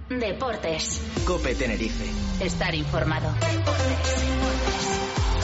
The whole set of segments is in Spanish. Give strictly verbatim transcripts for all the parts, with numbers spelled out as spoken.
Deportes. COPE Tenerife. Estar informado. Deportes. Deportes.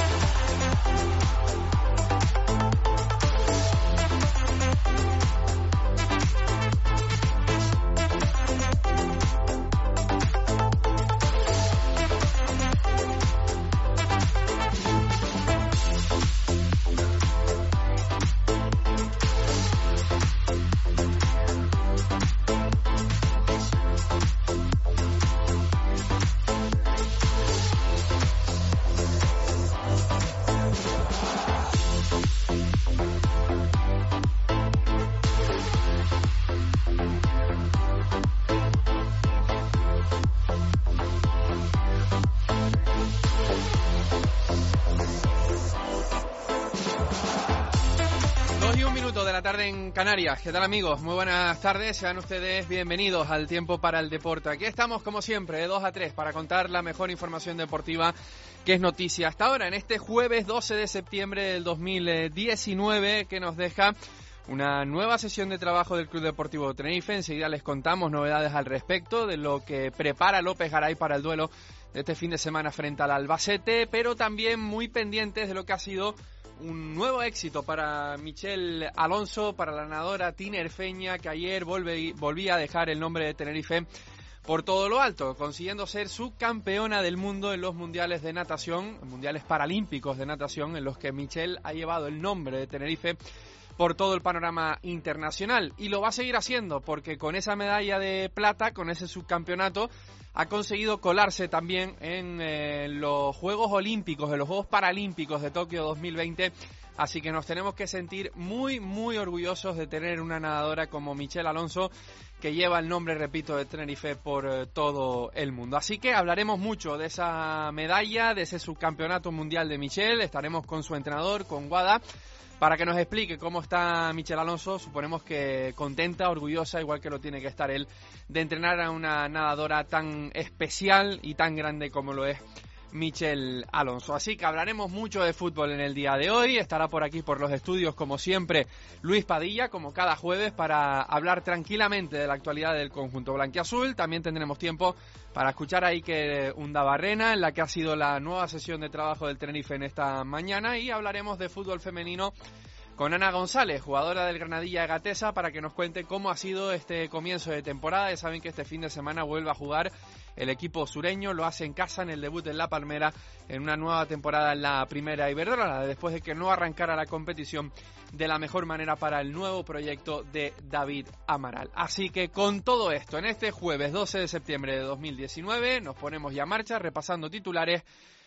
Tarde en Canarias. ¿Qué tal, amigos? Muy buenas tardes, sean ustedes bienvenidos al Tiempo para el Deporte. Aquí estamos como siempre de dos a tres para contar la mejor información deportiva que es noticia hasta ahora en este jueves doce de septiembre del dos mil diecinueve, que nos deja una nueva sesión de trabajo del Club Deportivo Tenerife. Enseguida les contamos novedades al respecto de lo que prepara López Garay para el duelo de este fin de semana frente al Albacete, pero también muy pendientes de lo que ha sido un nuevo éxito para Michelle Alonso, para la nadadora tinerfeña, que ayer volve, volvía a dejar el nombre de Tenerife por todo lo alto, consiguiendo ser subcampeona del mundo en los mundiales de natación, mundiales paralímpicos de natación, en los que Michelle ha llevado el nombre de Tenerife por todo el panorama internacional, y lo va a seguir haciendo, porque con esa medalla de plata, con ese subcampeonato, ha conseguido colarse también en eh, los Juegos Olímpicos, en los Juegos Paralímpicos de Tokio dos mil veinte, así que nos tenemos que sentir muy, muy orgullosos de tener una nadadora como Michelle Alonso, que lleva el nombre, repito, de Tenerife por eh, todo el mundo. Así que hablaremos mucho de esa medalla, de ese subcampeonato mundial de Michelle, estaremos con su entrenador, con Guada, para que nos explique cómo está Michelle Alonso. Suponemos que contenta, orgullosa, igual que lo tiene que estar él, de entrenar a una nadadora tan especial y tan grande como lo es Michelle Alonso. Así que hablaremos mucho de fútbol en el día de hoy. Estará por aquí por los estudios, como siempre, Luis Padilla, como cada jueves, para hablar tranquilamente de la actualidad del conjunto blanquiazul. También tendremos tiempo para escuchar a Iker Undabarrena, en la que ha sido la nueva sesión de trabajo del Tenerife en esta mañana, y hablaremos de fútbol femenino con Ana González, jugadora del Granadilla Egatesa, para que nos cuente cómo ha sido este comienzo de temporada. Ya saben que este fin de semana vuelve a jugar el equipo sureño, lo hace en casa en el debut en La Palmera, en una nueva temporada en la Primera Iberdrola, después de que no arrancara la competición de la mejor manera para el nuevo proyecto de David Amaral. Así que con todo esto, en este jueves doce de septiembre de dos mil diecinueve, nos ponemos ya en marcha repasando titulares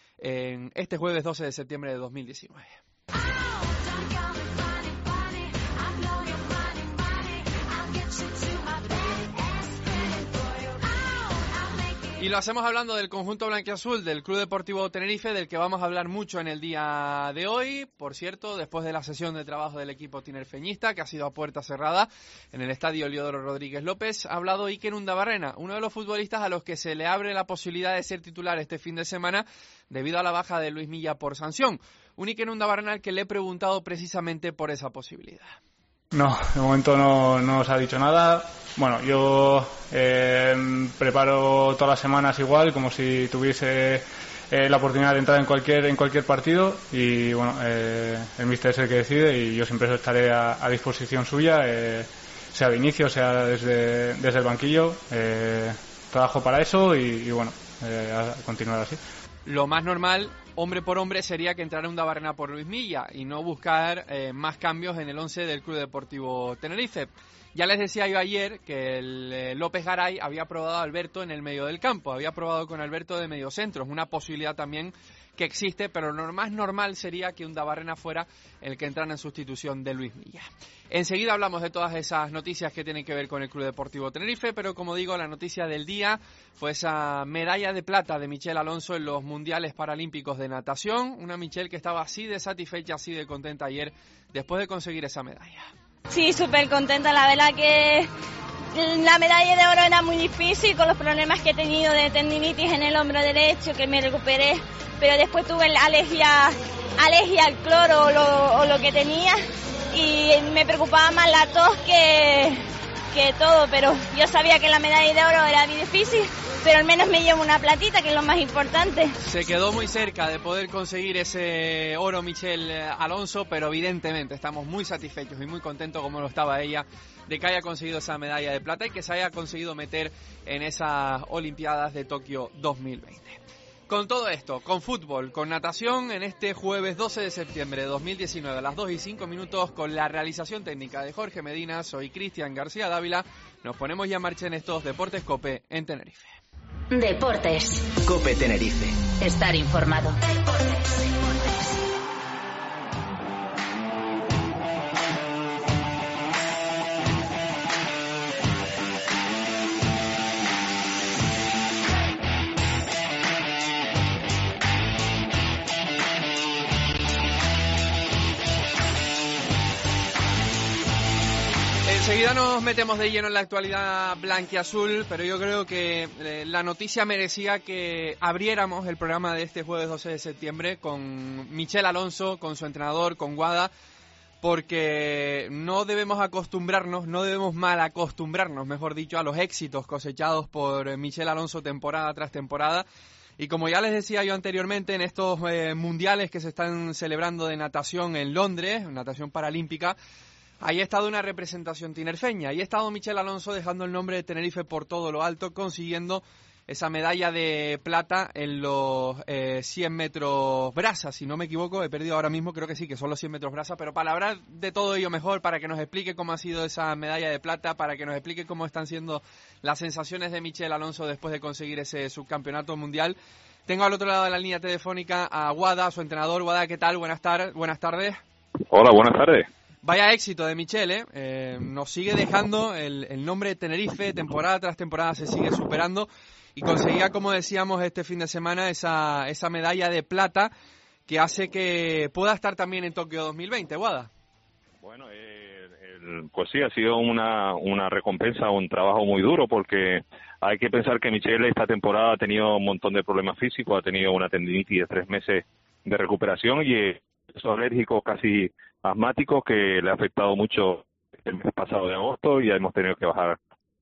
en este jueves doce de septiembre de dos mil diecinueve. Y lo hacemos hablando del conjunto blanquiazul, del Club Deportivo Tenerife, del que vamos a hablar mucho en el día de hoy. Por cierto, después de la sesión de trabajo del equipo tinerfeñista, que ha sido a puerta cerrada en el estadio Eliodoro Rodríguez López, ha hablado Iker Undabarrena, uno de los futbolistas a los que se le abre la posibilidad de ser titular este fin de semana debido a la baja de Luis Milla por sanción. Un Iker Undabarrena al que le he preguntado precisamente por esa posibilidad. No, de momento no, no os ha dicho nada. Bueno, yo eh, preparo todas las semanas igual, como si tuviese eh, la oportunidad de entrar en cualquier en cualquier partido, y bueno, eh, el míster es el que decide y yo siempre estaré a, a disposición suya, eh, sea de inicio, sea desde, desde el banquillo. Eh, trabajo para eso y, y bueno, eh, a continuar así. Lo más normal, hombre por hombre, sería que entrara Undabarrena por Luis Milla y no buscar eh, más cambios en el once del Club Deportivo Tenerife. Ya les decía yo ayer que el eh, López Garay había probado a Alberto en el medio del campo, había probado con Alberto de mediocentro, es una posibilidad también que existe, pero lo más normal sería que Undabarrena fuera el que entrara en sustitución de Luis Milla. Enseguida hablamos de todas esas noticias que tienen que ver con el Club Deportivo Tenerife, pero como digo, la noticia del día fue esa medalla de plata de Michelle Alonso en los Mundiales Paralímpicos de Natación, una Michelle que estaba así de satisfecha, así de contenta ayer después de conseguir esa medalla. Sí, súper contenta, la verdad que la medalla de oro era muy difícil con los problemas que he tenido de tendinitis en el hombro derecho, que me recuperé, pero después tuve la alergia, alergia al cloro o lo, o lo que tenía, y me preocupaba más la tos que, que todo, pero yo sabía que la medalla de oro era muy difícil, pero al menos me llevo una platita, que es lo más importante. Se quedó muy cerca de poder conseguir ese oro Michelle Alonso, pero evidentemente estamos muy satisfechos y muy contentos, como lo estaba ella, de que haya conseguido esa medalla de plata y que se haya conseguido meter en esas Olimpiadas de Tokio dos mil veinte. Con todo esto, con fútbol, con natación, en este jueves doce de septiembre de dos mil diecinueve a las dos y cinco minutos, con la realización técnica de Jorge Medina, soy Cristian García Dávila, nos ponemos ya en marcha en estos Deportes COPE en Tenerife. Deportes. COPE Tenerife. Estar informado. Deportes. Enseguida nos metemos de lleno en la actualidad blanquiazul, pero yo creo que eh, la noticia merecía que abriéramos el programa de este jueves doce de septiembre con Michelle Alonso, con su entrenador, con Guada, porque no debemos acostumbrarnos, no debemos mal acostumbrarnos, mejor dicho, a los éxitos cosechados por Michelle Alonso temporada tras temporada. Y como ya les decía yo anteriormente, en estos eh, mundiales que se están celebrando de natación en Londres, natación paralímpica, ahí ha estado una representación tinerfeña, ahí ha estado Michelle Alonso dejando el nombre de Tenerife por todo lo alto, consiguiendo esa medalla de plata en los eh, cien metros brasa, si no me equivoco, he perdido ahora mismo, creo que sí, que son los cien metros brasa, pero para hablar de todo ello mejor, para que nos explique cómo ha sido esa medalla de plata, para que nos explique cómo están siendo las sensaciones de Michelle Alonso después de conseguir ese subcampeonato mundial, tengo al otro lado de la línea telefónica a Guada, su entrenador. Guada, ¿qué tal? Buenas tardes. Buenas tardes. Hola, buenas tardes. Vaya éxito de Michelle, ¿eh? Eh, nos sigue dejando el, el nombre de Tenerife, temporada tras temporada se sigue superando y conseguía, como decíamos, este fin de semana esa, esa medalla de plata que hace que pueda estar también en Tokio dos mil veinte, Guada. Bueno, eh, el, pues sí, ha sido una, una recompensa, un trabajo muy duro porque hay que pensar que Michelle esta temporada ha tenido un montón de problemas físicos, ha tenido una tendinitis de tres meses de recuperación y eh, es alérgico casi asmático que le ha afectado mucho el mes pasado de agosto y ya hemos tenido que bajar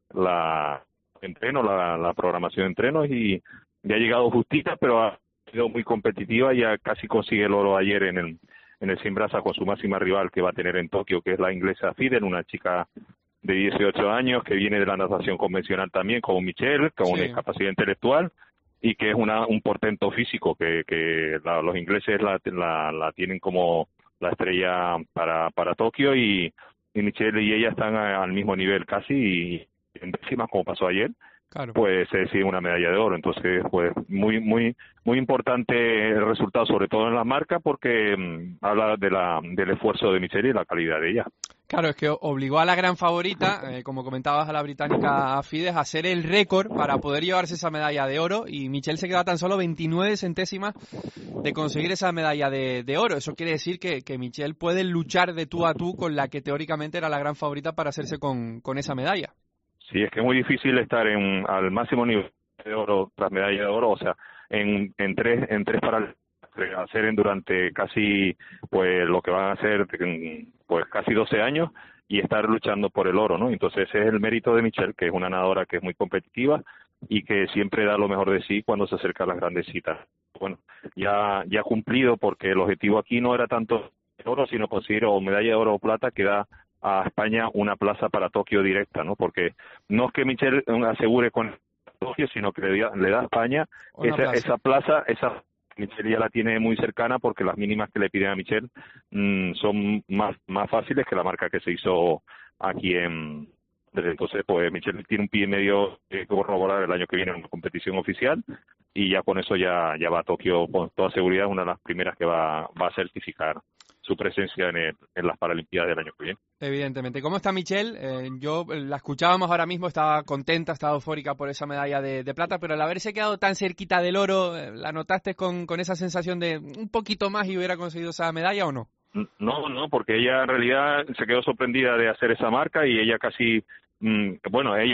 la entreno, la, la programación de entrenos y ya ha llegado justita, pero ha sido muy competitiva y ya casi consigue el oro ayer en el en el cien brasa con su máxima rival que va a tener en Tokio, que es la inglesa Fiden, una chica de dieciocho años que viene de la natación convencional también, como Michelle, con sí. una discapacidad intelectual y que es una un portento físico que, que la, los ingleses la, la, la tienen como la estrella para para Tokio y, y Michelle y ella están a, al mismo nivel casi y en décimas como pasó ayer, claro. Pues se decide una medalla de oro, entonces pues muy muy muy importante el resultado, sobre todo en la marca porque mmm, habla de la del esfuerzo de Michelle y la calidad de ella. Claro, es que obligó a la gran favorita, eh, como comentabas, a la británica Fides, a hacer el récord para poder llevarse esa medalla de oro y Michelle se queda tan solo veintinueve centésimas de conseguir esa medalla de, de oro. Eso quiere decir que, que Michelle puede luchar de tú a tú con la que teóricamente era la gran favorita para hacerse con, con esa medalla. Sí, es que es muy difícil estar en al máximo nivel de oro tras medalla de oro, o sea, en, en tres en tres para hacer en durante casi pues lo que van a ser pues casi doce años y estar luchando por el oro, ¿no? Entonces ese es el mérito de Michelle, que es una nadadora que es muy competitiva y que siempre da lo mejor de sí cuando se acerca a las grandes citas. Bueno, ya ya ha cumplido porque el objetivo aquí no era tanto el oro, sino conseguir o medalla de oro o plata que da a España una plaza para Tokio directa, ¿no? Porque no es que Michelle asegure con Tokio, sino que le da, le da a España esa plaza. esa plaza, esa Michelle ya la tiene muy cercana porque las mínimas que le piden a Michelle mmm, son más más fáciles que la marca que se hizo aquí en desde entonces pues Michelle tiene un pie y medio que corroborar el año que viene en una competición oficial y ya con eso ya ya va a Tokio con toda seguridad, una de las primeras que va va a certificar su presencia en, el, en las Paralimpiadas del año que viene. Evidentemente. ¿Cómo está Michelle? Eh, yo la escuchábamos ahora mismo, estaba contenta, estaba eufórica por esa medalla de, de plata, pero al haberse quedado tan cerquita del oro, ¿la notaste con, con esa sensación de un poquito más y hubiera conseguido esa medalla o no? No, no, porque ella en realidad se quedó sorprendida de hacer esa marca y ella casi, mmm, bueno, ella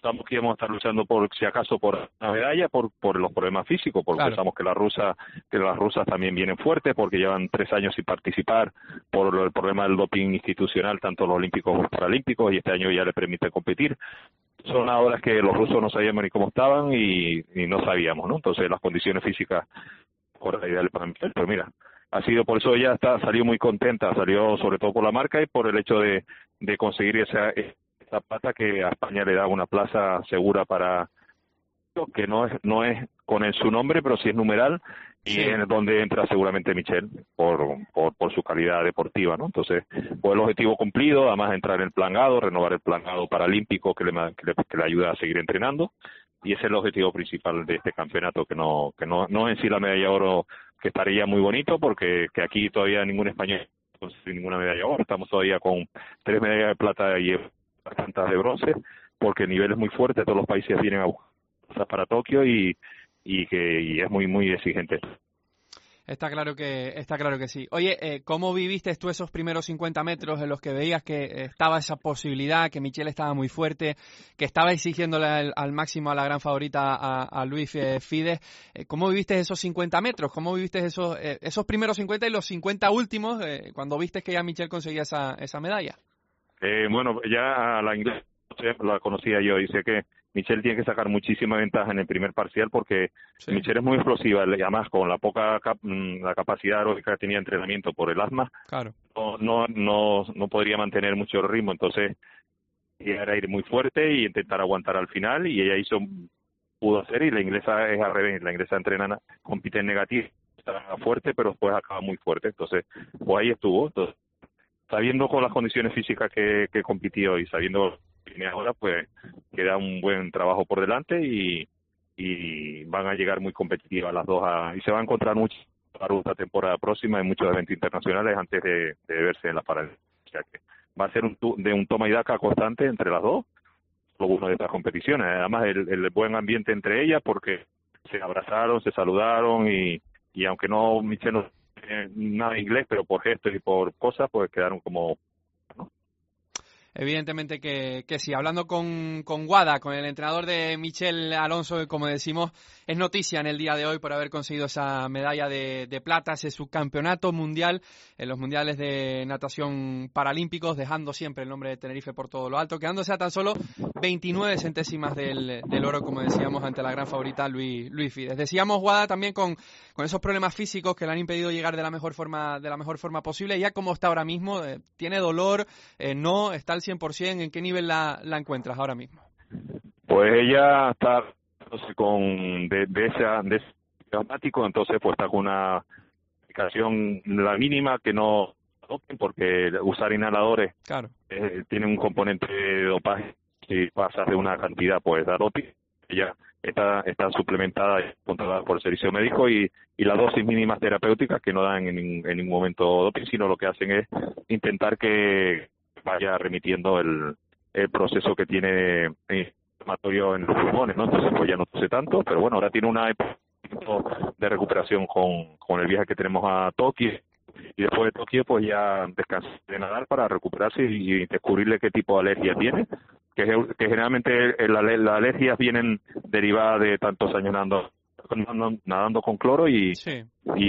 pensamos que íbamos a estar luchando por, si acaso, por una medalla, por, por los problemas físicos, porque claro. pensamos que la rusa, que las rusas también vienen fuertes, porque llevan tres años sin participar por el problema del doping institucional, tanto los olímpicos como los paralímpicos, y este año ya le permite competir. Son horas que los rusos no sabíamos ni cómo estaban y, y no sabíamos, ¿no? Entonces las condiciones físicas por ideales para Michelle, pero mira, ha sido por eso ella está salió muy contenta, salió sobre todo por la marca y por el hecho de, de conseguir esa esa plata que a España le da una plaza segura para que no es no es con el, su nombre, pero sí es numeral y sí. Es donde entra seguramente Michelle por, por por su calidad deportiva, ¿no? Entonces, pues el objetivo cumplido, además entrar en el plangado, renovar el plangado paralímpico que le, que le que le ayuda a seguir entrenando. Y ese es el objetivo principal de este campeonato, que no que no no en sí la medalla de oro, que estaría muy bonito, porque que aquí todavía ningún español consigue ninguna medalla de oro. Estamos todavía con tres medallas de plata y bastantes de bronce, porque el nivel es muy fuerte, todos los países vienen a buscar para Tokio y, y que y es muy muy exigente. Está claro que está claro que sí. Oye, eh, ¿cómo viviste tú esos primeros cincuenta metros en los que veías que estaba esa posibilidad, que Michelle estaba muy fuerte, que estaba exigiéndole al, al máximo a la gran favorita, a, a Luis Fides? Eh, ¿Cómo viviste esos cincuenta metros? ¿Cómo viviste esos eh, esos primeros cincuenta y los cincuenta últimos eh, cuando viste que ya Michelle conseguía esa esa medalla? Eh, bueno, ya la inglesa la conocía yo y sé que Michelle tiene que sacar muchísima ventaja en el primer parcial porque sí. Michelle es muy explosiva, además con la poca cap la capacidad aeróbica que tenía entrenamiento por el asma, claro. no, no no no podría mantener mucho el ritmo, entonces era ir muy fuerte y intentar aguantar al final, y ella hizo pudo hacer, y la inglesa es al revés, la inglesa entrena, compite en negativo, está fuerte pero después acaba muy fuerte, entonces pues ahí estuvo, entonces, sabiendo con las condiciones físicas que, que compitió y sabiendo ahora, pues queda un buen trabajo por delante y, y van a llegar muy competitivas las dos a, y se va a encontrar mucho para esta temporada próxima en muchos eventos internacionales antes de, de verse en la Paralímpica. O sea que va a ser un, de un toma y daca constante entre las dos, luego uno de estas competiciones. Además el, el buen ambiente entre ellas porque se abrazaron, se saludaron y, y aunque no Michelle no tiene nada inglés, pero por gestos y por cosas, pues quedaron como... Evidentemente que, que sí. Hablando con, con Wada, con el entrenador de Michelle Alonso, que como decimos es noticia en el día de hoy por haber conseguido esa medalla de, de plata, ese subcampeonato mundial en los mundiales de natación paralímpicos, dejando siempre el nombre de Tenerife por todo lo alto, quedándose a tan solo veintinueve centésimas del, del oro, como decíamos, ante la gran favorita Luis, Luis Fides. Decíamos Wada también con, con esos problemas físicos que le han impedido llegar de la mejor forma de la mejor forma posible. Ya como está ahora mismo, eh, tiene dolor, eh, no está al cien por ciento. ¿En qué nivel la, la encuentras ahora mismo? Pues ella está con de, de ese de ese traumático, entonces pues está con una medicación la mínima que no adopten, porque usar inhaladores claro. eh, tiene un componente de dopaje, si pasas de una cantidad pues da doping. Ella está está suplementada y controlada por el servicio médico, y, y las dosis mínimas terapéuticas que no dan en, en ningún momento doping, sino lo que hacen es intentar que vaya remitiendo el, el proceso que tiene inflamatorio en los pulmones, ¿no? Entonces pues ya no tose tanto, pero bueno, ahora tiene una época de recuperación con, con el viaje que tenemos a Tokio, y después de Tokio pues ya descansar de nadar para recuperarse y, y descubrirle qué tipo de alergia tiene, que, que generalmente las la alergias vienen derivadas de tantos años nadando Nadando, nadando con cloro y, sí.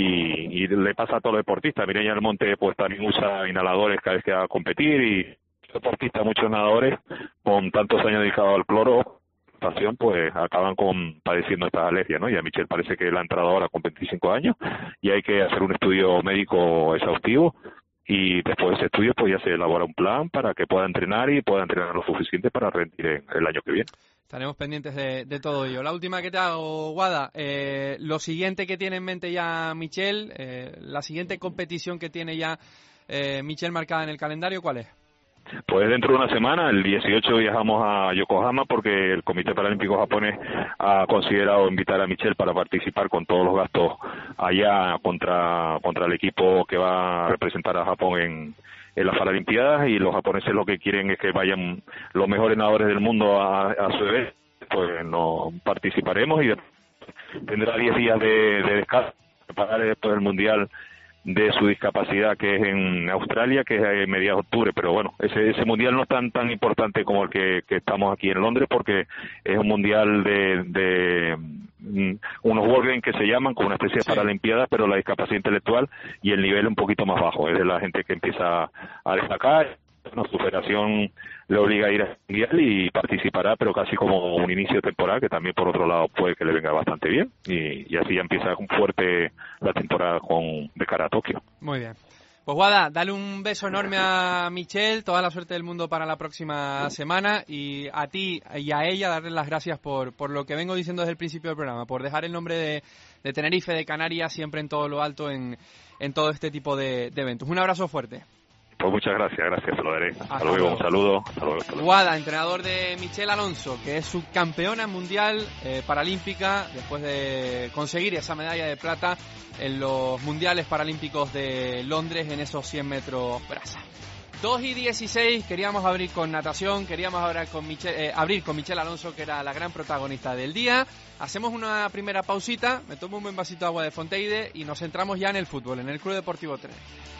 y y le pasa a todos los deportistas. Mireia Almonte pues también usa inhaladores cada vez que va a competir, y deportistas, muchos nadadores con tantos años dedicados al cloro, pasión, pues acaban con padeciendo estas alergias, ¿no? Y a Michelle parece que la ha entrado ahora con veinticinco años y hay que hacer un estudio médico exhaustivo, y después de ese estudio pues ya se elabora un plan para que pueda entrenar y pueda entrenar lo suficiente para rendir el año que viene. Estaremos pendientes de, de todo ello. La última que te hago, Wada, eh, lo siguiente que tiene en mente ya Michelle, eh, la siguiente competición que tiene ya eh, Michelle marcada en el calendario, ¿cuál es? Pues dentro de una semana, el dieciocho, viajamos a Yokohama porque el Comité Paralímpico japonés ha considerado invitar a Michelle para participar con todos los gastos allá contra contra el equipo que va a representar a Japón en, en las Paralimpiadas, y los japoneses lo que quieren es que vayan los mejores nadadores del mundo a, a su evento. Pues no participaremos y tendrá diez días de, de descanso, preparar después del Mundial de su discapacidad, que es en Australia, que es a mediados de octubre. Pero bueno, ese, ese mundial no es tan tan importante como el que, que estamos aquí en Londres, porque es un mundial de, de um, unos World Games que se llaman, como una especie de sí. Paralimpiadas, pero la discapacidad intelectual y el nivel un poquito más bajo, es de la gente que empieza a destacar. Bueno, su federación le obliga a ir al mundial y participará, pero casi como un inicio de temporada, que también por otro lado puede que le venga bastante bien, y, y así ya empieza con fuerte la temporada con de cara a Tokio. Muy bien. Pues Guada, dale un beso enorme a Michelle, toda la suerte del mundo para la próxima semana, y a ti y a ella darle las gracias por, por lo que vengo diciendo desde el principio del programa, por dejar el nombre de, de Tenerife, de Canarias, siempre en todo lo alto en, en todo este tipo de, de eventos. Un abrazo fuerte. Pues muchas gracias, gracias, te lo daré. Hasta, hasta luego, luego, un saludo. Hasta luego, hasta luego. Guada, entrenador de Michelle Alonso, que es subcampeona mundial eh, paralímpica después de conseguir esa medalla de plata en los mundiales paralímpicos de Londres en esos cien metros braza. dos y dieciséis, queríamos abrir con natación, queríamos abrir con, Michelle, eh, abrir con Michelle Alonso, que era la gran protagonista del día. Hacemos una primera pausita, me tomo un buen vasito de agua de Fonteide y nos centramos ya en el fútbol, en el Club Deportivo Tenerife.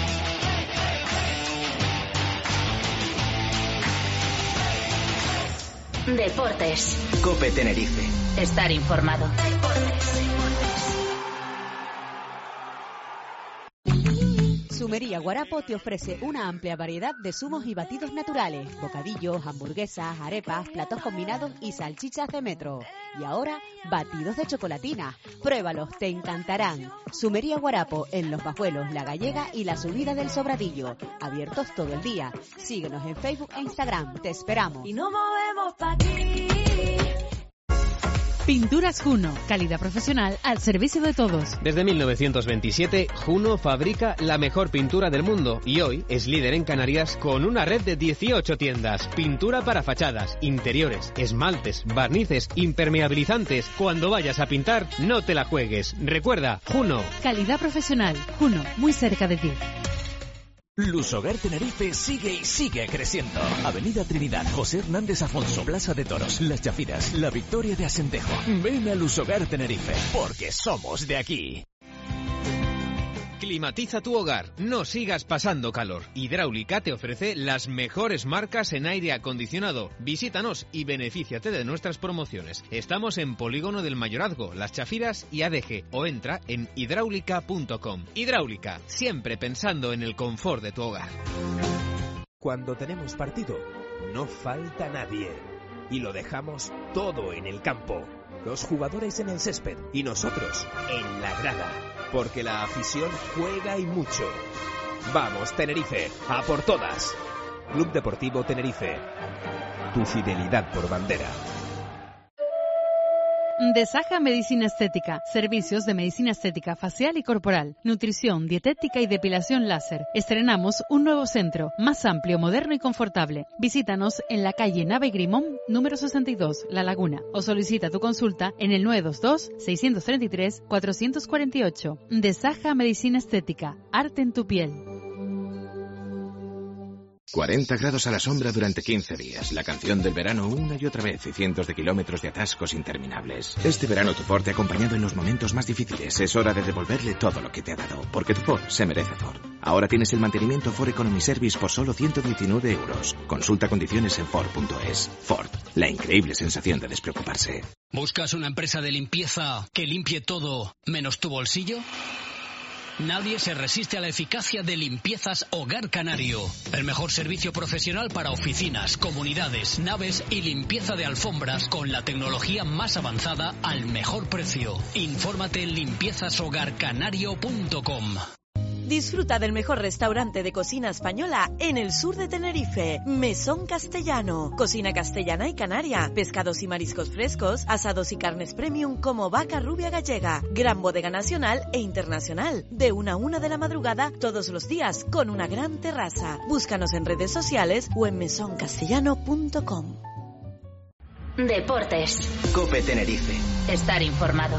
Deportes. COPE Tenerife. Estar informado. Zumería Guarapo te ofrece una amplia variedad de zumos y batidos naturales, bocadillos, hamburguesas, arepas, platos combinados y salchichas de metro. Y ahora, batidos de chocolatina. Pruébalos, te encantarán. Zumería Guarapo en Los Bajuelos, La Gallega y la Subida del Sobradillo. Abiertos todo el día. Síguenos en Facebook e Instagram. Te esperamos. Y nos movemos pa' aquí. Pinturas Juno, calidad profesional al servicio de todos. Desde mil novecientos veintisiete, Juno fabrica la mejor pintura del mundo y hoy es líder en Canarias con una red de dieciocho tiendas. Pintura para fachadas, interiores, esmaltes, barnices, impermeabilizantes. Cuando vayas a pintar, no te la juegues. Recuerda, Juno. Calidad profesional, Juno, muy cerca de ti. Lusogar Tenerife sigue y sigue creciendo. Avenida Trinidad, José Hernández Afonso, Plaza de Toros, Las Chafiras, La Victoria de Asentejo. Ven a Lusogar Tenerife, porque somos de aquí. Climatiza tu hogar, no sigas pasando calor. Hidráulica te ofrece las mejores marcas en aire acondicionado. Visítanos y benefíciate de nuestras promociones. Estamos en Polígono del Mayorazgo, Las Chafiras y A D G, o entra en hidráulica punto com. Hidráulica, siempre pensando en el confort de tu hogar. Cuando tenemos partido, no falta nadie. Y lo dejamos todo en el campo. Los jugadores en el césped y nosotros en la grada. Porque la afición juega y mucho. Vamos, Tenerife, a por todas. Club Deportivo Tenerife. Tu fidelidad por bandera. Desaja Medicina Estética. Servicios de medicina estética facial y corporal. Nutrición, dietética y depilación láser. Estrenamos un nuevo centro, más amplio, moderno y confortable. Visítanos en la calle Nave Grimón, número sesenta y dos, La Laguna. O solicita tu consulta en el nueve dos dos, seis tres tres, cuatro cuatro ocho. Desaja Medicina Estética. Arte en tu piel. cuarenta grados a la sombra durante quince días. La canción del verano una y otra vez y cientos de kilómetros de atascos interminables. Este verano tu Ford te ha acompañado en los momentos más difíciles. Es hora de devolverle todo lo que te ha dado, porque tu Ford se merece Ford. Ahora tienes el mantenimiento Ford Economy Service por solo ciento diecinueve euros. Consulta condiciones en Ford punto es. Ford, la increíble sensación de despreocuparse. ¿Buscas una empresa de limpieza que limpie todo menos tu bolsillo? Nadie se resiste a la eficacia de Limpiezas Hogar Canario. El mejor servicio profesional para oficinas, comunidades, naves y limpieza de alfombras con la tecnología más avanzada al mejor precio. Infórmate en limpiezas hogar canario punto com. Disfruta del mejor restaurante de cocina española en el sur de Tenerife, Mesón Castellano. Cocina castellana y canaria, pescados y mariscos frescos, asados y carnes premium como vaca rubia gallega, gran bodega nacional e internacional, de una a una de la madrugada todos los días con una gran terraza. Búscanos en redes sociales o en mesón castellano punto com. Deportes. COPE Tenerife. Estar informado.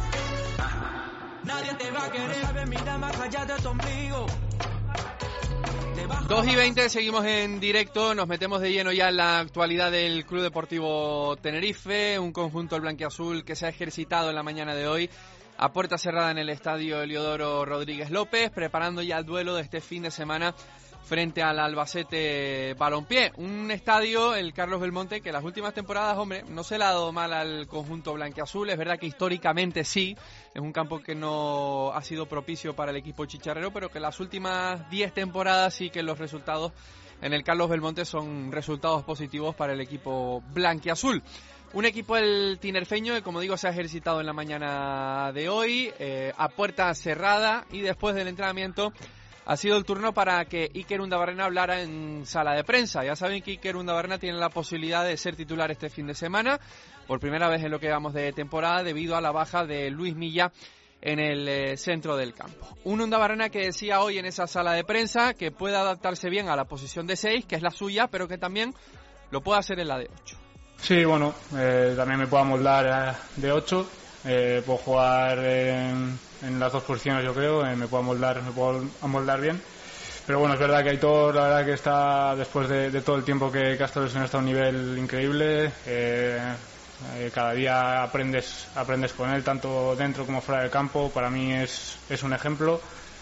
Nadie te va a querer, sabe, mira más allá de tu ombligo. dos y veinte, seguimos en directo, nos metemos de lleno ya en la actualidad del Club Deportivo Tenerife, un conjunto el blanquiazul que se ha ejercitado en la mañana de hoy a puerta cerrada en el estadio Eliodoro Rodríguez López, preparando ya el duelo de este fin de semana frente al Albacete Balompié. Un estadio, el Carlos Belmonte, que las últimas temporadas, hombre, no se le ha dado mal al conjunto blanquiazul. Es verdad que históricamente sí, es un campo que no ha sido propicio para el equipo chicharrero, pero que las últimas diez temporadas sí que los resultados en el Carlos Belmonte son resultados positivos para el equipo blanquiazul. Un equipo, el tinerfeño, que como digo se ha ejercitado en la mañana de hoy, eh, a puerta cerrada, y después del entrenamiento ha sido el turno para que Iker Undabarrena hablara en sala de prensa. Ya saben que Iker Undabarrena tiene la posibilidad de ser titular este fin de semana, por primera vez en lo que vamos de temporada, debido a la baja de Luis Milla en el eh, centro del campo. Un Undabarrena que decía hoy en esa sala de prensa que puede adaptarse bien a la posición de seis, que es la suya, pero que también lo puede hacer en la de ocho. Sí, bueno, eh, también me puedo amoldar de ocho. Eh, puedo jugar en, en las dos posiciones, yo creo, eh, me puedo amoldar, me puedo amoldar bien, pero bueno, es verdad que Aitor, la verdad que está, después de, de todo el tiempo que, que ha estado lesionado, está a un nivel increíble. eh, eh, cada día aprendes aprendes con él, tanto dentro como fuera del campo. Para mí es, es un ejemplo,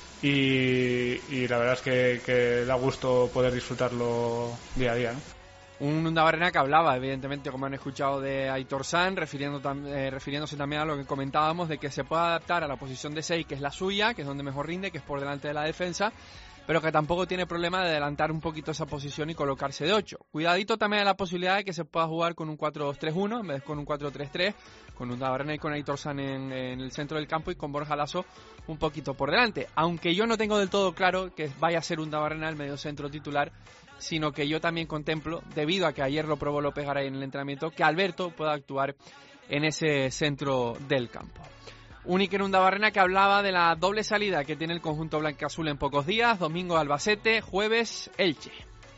y, y la verdad es que, que da gusto poder disfrutarlo día a día, ¿no? Un Undabarrena que hablaba, evidentemente, como han escuchado, de Aitor San, refiriendo tam- eh, refiriéndose también a lo que comentábamos, de que se puede adaptar a la posición de seis, que es la suya, que es donde mejor rinde, que es por delante de la defensa, pero que tampoco tiene problema de adelantar un poquito esa posición y colocarse de ocho. Cuidadito también a la posibilidad de que se pueda jugar con un cuatro dos tres uno en vez de con un cuatro tres tres, con Undabarrena y con Aitor San en, en el centro del campo y con Borja Lasso un poquito por delante. Aunque yo no tengo del todo claro que vaya a ser Undabarrena el medio centro titular, sino que yo también contemplo, debido a que ayer lo probó López Garay en el entrenamiento, que Alberto pueda actuar en ese centro del campo. Un Iker Undabarrena que hablaba de la doble salida que tiene el conjunto blanquiazul en pocos días: domingo Albacete, jueves Elche.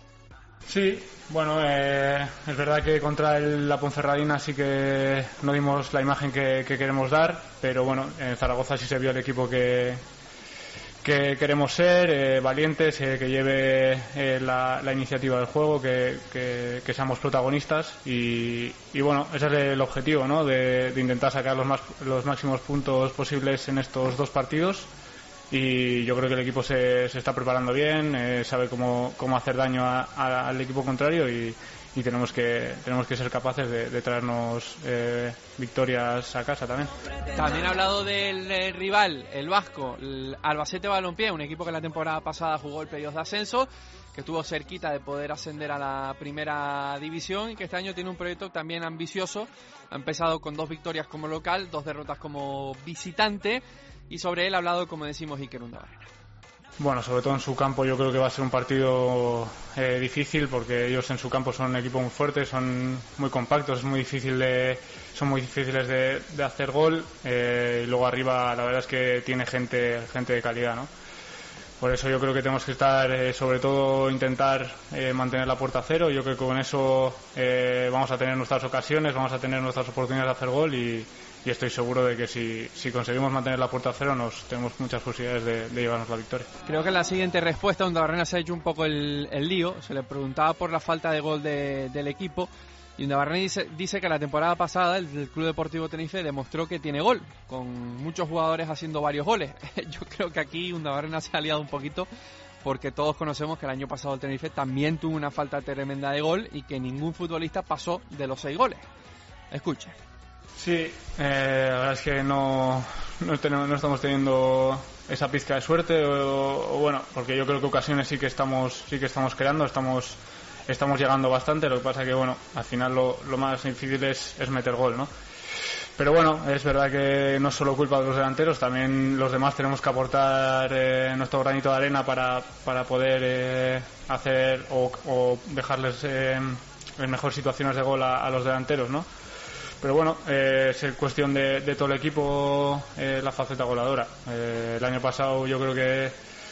Sí, bueno, eh, es verdad que contra el, la Ponferradina sí que no dimos la imagen que, que queremos dar, pero bueno, en Zaragoza sí se vio el equipo que que queremos ser, eh, valientes, eh, que lleve eh, la, la iniciativa del juego, que, que, que seamos protagonistas, y, y bueno, ese es el objetivo, ¿no? De, de intentar sacar los, más, los máximos puntos posibles en estos dos partidos, y yo creo que el equipo se, se está preparando bien, eh, sabe cómo, cómo hacer daño a, a, al equipo contrario, y, y tenemos que tenemos que ser capaces de, de traernos eh, victorias a casa también. También ha hablado del eh, rival, el vasco, el Albacete Balompié, un equipo que la temporada pasada jugó el playoff de ascenso, que estuvo cerquita de poder ascender a la primera división, y que este año tiene un proyecto también ambicioso. Ha empezado con dos victorias como local, dos derrotas como visitante, y sobre él ha hablado, como decimos, Iker Undabarrena. Bueno, sobre todo en su campo yo creo que va a ser un partido eh, difícil, porque ellos en su campo son un equipo muy fuerte, son muy compactos, es muy difícil de, son muy difíciles de, de hacer gol, eh, y luego arriba la verdad es que tiene gente, gente de calidad, ¿no? Por eso yo creo que tenemos que estar, eh, sobre todo intentar eh, mantener la puerta a cero. Yo creo que con eso eh, vamos a tener nuestras ocasiones, vamos a tener nuestras oportunidades de hacer gol, y, y estoy seguro de que si, si conseguimos mantener la puerta a cero nos tenemos muchas posibilidades de, de llevarnos la victoria. Creo que en la siguiente respuesta Undabarrena se ha hecho un poco el, el lío, se le preguntaba por la falta de gol de, del equipo, y Undabarrena dice, dice que la temporada pasada el, el Club Deportivo Tenerife demostró que tiene gol, con muchos jugadores haciendo varios goles. Yo creo que aquí Undabarrena se ha liado un poquito, porque todos conocemos que el año pasado el Tenerife también tuvo una falta tremenda de gol y que ningún futbolista pasó de los seis goles. Escuche. Sí, eh, la verdad es que no, no, tenemos, no estamos teniendo esa pizca de suerte, o, o bueno, porque yo creo que ocasiones sí que estamos, sí que estamos creando, estamos, estamos llegando bastante. Lo que pasa que bueno, al final lo, lo más difícil es, es meter gol, ¿no? Pero bueno, es verdad que no es solo culpa de los delanteros, también los demás tenemos que aportar eh, nuestro granito de arena para, para poder eh, hacer o, o dejarles eh, en mejores situaciones de gol a, a los delanteros, ¿no? Pero bueno, eh, es cuestión de, de todo el equipo, eh, la faceta goleadora. Eh, el año pasado yo creo que,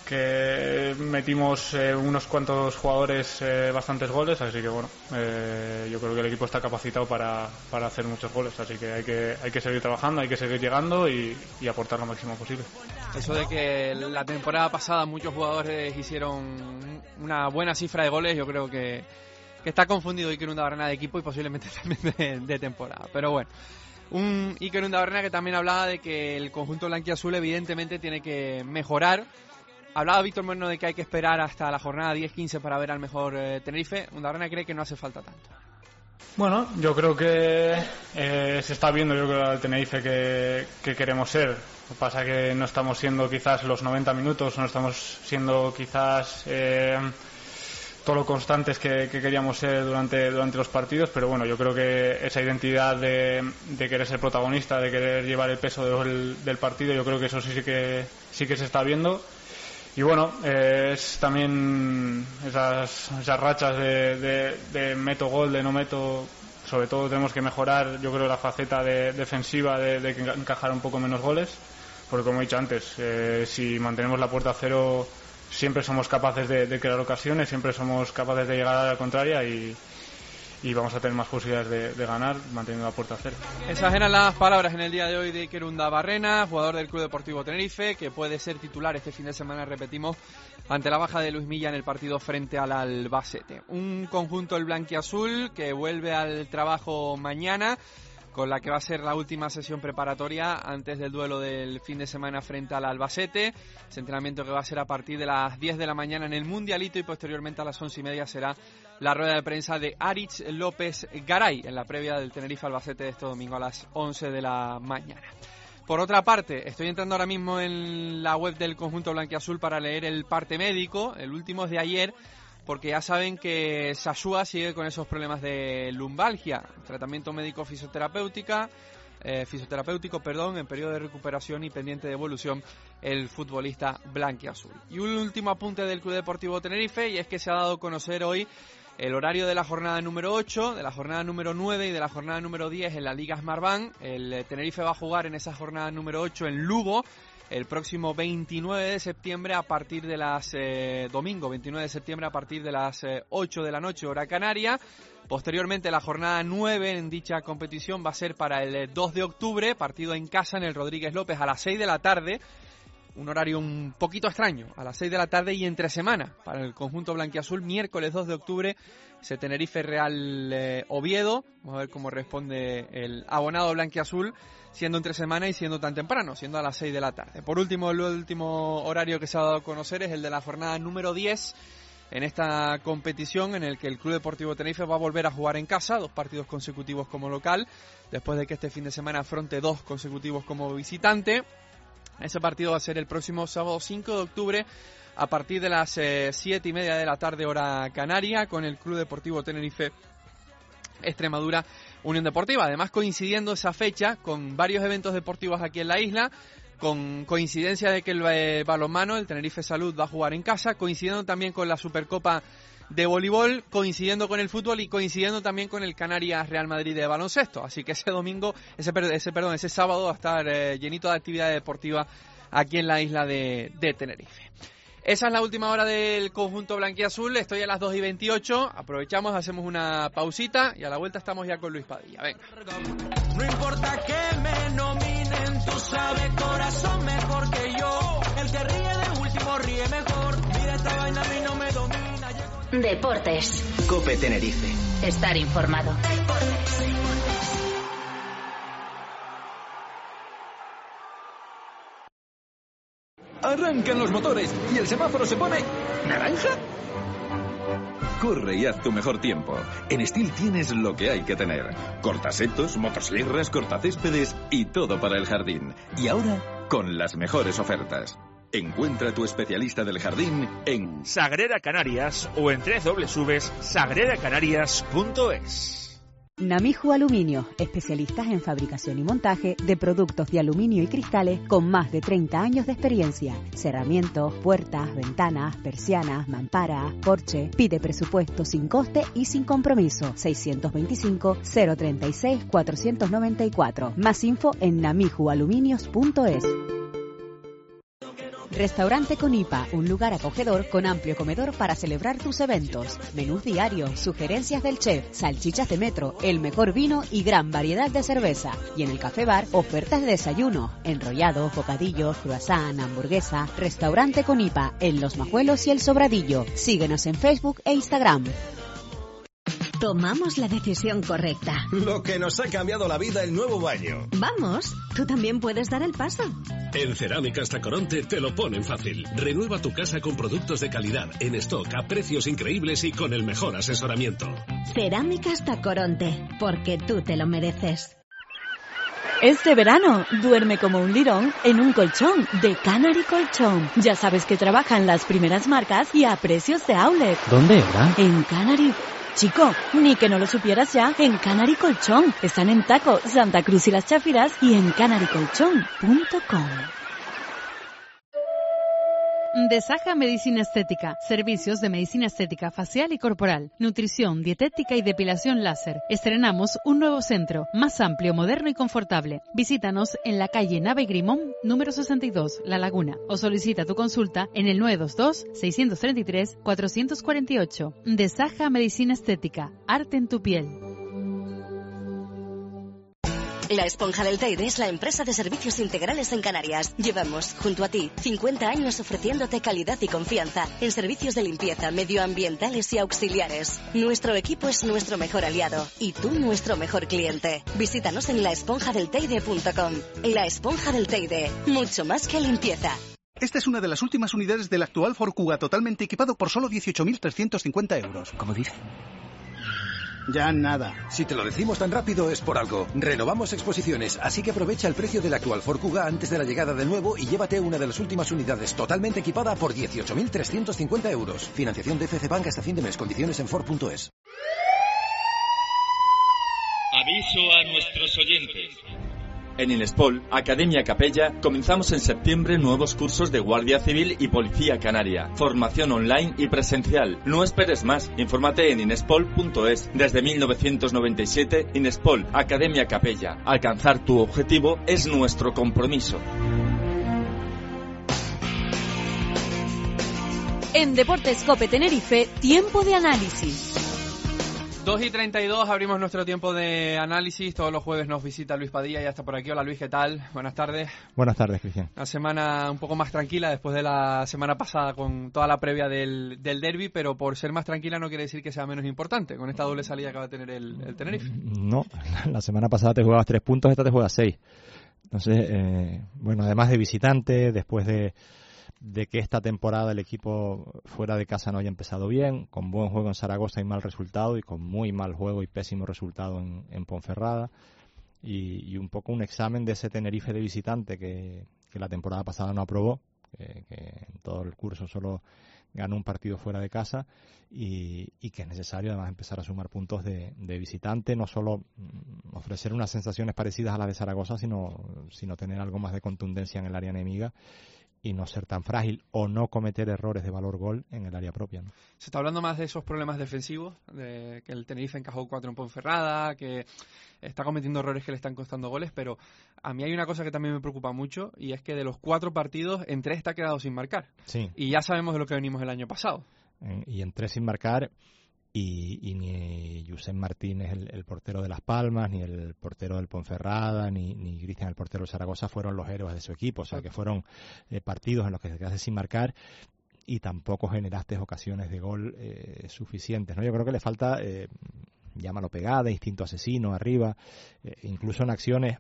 que metimos eh, unos cuantos jugadores eh, bastantes goles, así que bueno, eh, yo creo que el equipo está capacitado para, para hacer muchos goles, así que hay que hay que seguir trabajando, hay que seguir llegando y, y aportar lo máximo posible. Eso de que la temporada pasada muchos jugadores hicieron una buena cifra de goles, yo creo que, que está confundido Iker Undabarrena de equipo y posiblemente también de, de temporada, pero bueno. Un Iker Undabarrena que también hablaba de que el conjunto blanquiazul evidentemente tiene que mejorar. Hablaba Víctor Moreno de que hay que esperar hasta la jornada diez quince para ver al mejor eh, Tenerife. Undabarrena cree que no hace falta tanto. Bueno, yo creo que eh, se está viendo yo creo al Tenerife que, que queremos ser. Lo que pasa es que no estamos siendo quizás los noventa minutos, no estamos siendo quizás eh, todo lo constantes que, que queríamos ser durante, durante los partidos, pero bueno, yo creo que esa identidad de, de querer ser protagonista, de querer llevar el peso del, del partido, yo creo que eso sí, sí que sí que se está viendo. Y bueno, eh, es también esas, esas rachas de, de, de meto gol, de no meto, sobre todo tenemos que mejorar, yo creo, la faceta de, defensiva de, de encajar un poco menos goles, porque como he dicho antes, eh, si mantenemos la puerta a cero siempre somos capaces de, de crear ocasiones, siempre somos capaces de llegar a la contraria y, y vamos a tener más posibilidades de, de ganar manteniendo la puerta a cero. Esas eran las palabras en el día de hoy de Iker Undabarrena, jugador del Club Deportivo Tenerife, que puede ser titular este fin de semana, repetimos, ante la baja de Luis Milla en el partido frente al Albacete. Un conjunto el blanquiazul que vuelve al trabajo mañana, con la que va a ser la última sesión preparatoria antes del duelo del fin de semana frente al Albacete. Ese entrenamiento que va a ser a partir de las diez de la mañana en el Mundialito y posteriormente a las once y media será la rueda de prensa de Aritz López Garay en la previa del Tenerife Albacete de este domingo a las once de la mañana. Por otra parte, estoy entrando ahora mismo en la web del conjunto blanquiazul para leer el parte médico, el último es de ayer, porque ya saben que Sasúa sigue con esos problemas de lumbalgia, tratamiento médico fisioterapéutica, eh, fisioterapéutico, perdón, en periodo de recuperación y pendiente de evolución el futbolista blanquiazul. Y un último apunte del Club Deportivo Tenerife, y es que se ha dado a conocer hoy el horario de la jornada número ocho, de la jornada número nueve y de la jornada número diez en la Liga Smartbank. El Tenerife va a jugar en esa jornada número ocho en Lugo el próximo veintinueve de septiembre a partir de las eh, domingo veintinueve de septiembre a partir de las eh, ocho de la noche hora canaria. Posteriormente la jornada nueve en dicha competición va a ser para el dos de octubre, partido en casa en el Rodríguez López a las seis de la tarde. Un horario un poquito extraño, a las seis de la tarde y entre semana para el conjunto blanquiazul, miércoles dos de octubre, ese Tenerife Real eh, Oviedo. Vamos a ver cómo responde el abonado blanquiazul, siendo entre semana y siendo tan temprano, siendo a las seis de la tarde. Por último, el último horario que se ha dado a conocer es el de la jornada número diez en esta competición, en el que el Club Deportivo Tenerife va a volver a jugar en casa, dos partidos consecutivos como local, después de que este fin de semana afronte dos consecutivos como visitante. Ese partido va a ser el próximo sábado cinco de octubre a partir de las eh, siete y media de la tarde hora canaria con el Club Deportivo Tenerife Extremadura Unión Deportiva. Además, coincidiendo esa fecha con varios eventos deportivos aquí en la isla, con coincidencia de que el eh, balonmano, el Tenerife Salud, va a jugar en casa, coincidiendo también con la Supercopa de voleibol, coincidiendo con el fútbol y coincidiendo también con el Canarias Real Madrid de baloncesto. Así que ese domingo, ese, ese perdón, ese sábado va a estar eh, llenito de actividad deportiva aquí en la isla de, de Tenerife. Esa es la última hora del conjunto blanquiazul. Estoy a las dos y veintiocho. Aprovechamos, hacemos una pausita y a la vuelta estamos ya con Luis Padilla. Venga. No importa que me nominen, tú sabes, corazón, mejor que yo. El que ríe de último ríe mejor. Mira esta vaina, a mí no me domina. Deportes. COPE Tenerife. Estar informado. Arrancan los motores y el semáforo se pone naranja. Corre y haz tu mejor tiempo. En Steel tienes lo que hay que tener: cortasetos, motosierras, cortacéspedes y todo para el jardín. Y ahora, con las mejores ofertas. Encuentra a tu especialista del jardín en Sagrera Canarias o en doble u doble u doble u punto sagrera canarias punto es. Namiju Aluminio, especialistas en fabricación y montaje de productos de aluminio y cristales con más de treinta años de experiencia. Cerramientos, puertas, ventanas, persianas, mamparas, porche. Pide presupuesto sin coste y sin compromiso. seiscientos veinticinco, cero treinta y seis, cuatrocientos noventa y cuatro. Más info en namiju aluminios punto es. Restaurante Conipa, un lugar acogedor con amplio comedor para celebrar tus eventos. Menús diarios, sugerencias del chef, salchichas de metro, el mejor vino y gran variedad de cerveza. Y en el Café Bar, ofertas de desayuno, enrollados, bocadillos, croissant, hamburguesa. Restaurante Conipa, en Los Majuelos y El Sobradillo. Síguenos en Facebook e Instagram. Tomamos la decisión correcta. Lo que nos ha cambiado la vida, el nuevo baño. Vamos, tú también puedes dar el paso. En Cerámicas Tacoronte te lo ponen fácil. Renueva tu casa con productos de calidad, en stock, a precios increíbles y con el mejor asesoramiento. Cerámicas Tacoronte, porque tú te lo mereces. Este verano, duerme como un lirón en un colchón de Canary Colchón. Ya sabes que trabajan las primeras marcas y a precios de outlet. ¿Dónde era? En Canary. Chico, ni que no lo supieras ya, en Canary Colchón. Están en Taco, Santa Cruz y Las Chafiras y en canary colchón punto com. De Saja Medicina Estética. Servicios de medicina estética facial y corporal. Nutrición, dietética y depilación láser. Estrenamos un nuevo centro, más amplio, moderno y confortable. Visítanos en la calle Nava y Grimón, número sesenta y dos, La Laguna. O solicita tu consulta en el nueve dos dos, seis tres tres, cuatro cuatro ocho. De Saja Medicina Estética. Arte en tu piel. La Esponja del Teide es la empresa de servicios integrales en Canarias. Llevamos, junto a ti, cincuenta años ofreciéndote calidad y confianza en servicios de limpieza, medioambientales y auxiliares. Nuestro equipo es nuestro mejor aliado y tú nuestro mejor cliente. Visítanos en la esponja del teide punto com. La Esponja del Teide, mucho más que limpieza. Esta es una de las últimas unidades del actual Ford Kuga totalmente equipado por solo dieciocho mil trescientos cincuenta euros. ¿Cómo dice? Ya nada. Si te lo decimos tan rápido es por algo. Renovamos exposiciones, así que aprovecha el precio del actual Ford Kuga antes de la llegada del nuevo y llévate una de las últimas unidades totalmente equipada por dieciocho mil trescientos cincuenta euros. Financiación de F C Bank hasta fin de mes. Condiciones en Ford punto es. Aviso a nuestros oyentes. En Inespol, Academia Capella, comenzamos en septiembre nuevos cursos de Guardia Civil y Policía Canaria. Formación online y presencial. No esperes más. Infórmate en inespol punto es. Desde mil novecientos noventa y siete, Inespol, Academia Capella. Alcanzar tu objetivo es nuestro compromiso. En Deportes Cope Tenerife, tiempo de análisis. dos y treinta y dos, abrimos nuestro tiempo de análisis. Todos los jueves nos visita Luis Padilla, ya está por aquí. Hola Luis, ¿qué tal? Buenas tardes. Buenas tardes, Cristian. Una semana un poco más tranquila después de la semana pasada con toda la previa del, del derbi, pero por ser más tranquila no quiere decir que sea menos importante con esta doble salida que va a tener el, el Tenerife. No, la semana pasada te jugabas tres puntos, esta te juegas seis. Entonces, eh, bueno, además de visitante, después de... de que esta temporada el equipo fuera de casa no haya empezado bien, con buen juego en Zaragoza y mal resultado, y con muy mal juego y pésimo resultado en, en Ponferrada, y, y un poco un examen de ese Tenerife de visitante que, que la temporada pasada no aprobó, que, que en todo el curso solo ganó un partido fuera de casa, y, y que es necesario además empezar a sumar puntos de, de visitante, no solo ofrecer unas sensaciones parecidas a las de Zaragoza, sino, sino tener algo más de contundencia en el área enemiga, y no ser tan frágil o no cometer errores de valor gol en el área propia, ¿no? Se está hablando más de esos problemas defensivos, de que el Tenerife encajó cuatro en Ponferrada, que está cometiendo errores que le están costando goles, pero a mí hay una cosa que también me preocupa mucho, y es que de los cuatro partidos, en tres está quedado sin marcar. Sí. Y ya sabemos de lo que venimos el año pasado. En, y en tres sin marcar, y, y ni Josep Martínez, el, el portero de Las Palmas, ni el portero del Ponferrada, ni, ni Cristian, el portero del Zaragoza, fueron los héroes de su equipo. O sea, que fueron eh, partidos en los que se quedaste sin marcar y tampoco generaste ocasiones de gol eh, suficientes, ¿no? Yo creo que le falta, eh, llámalo pegada, instinto asesino arriba, eh, incluso en acciones,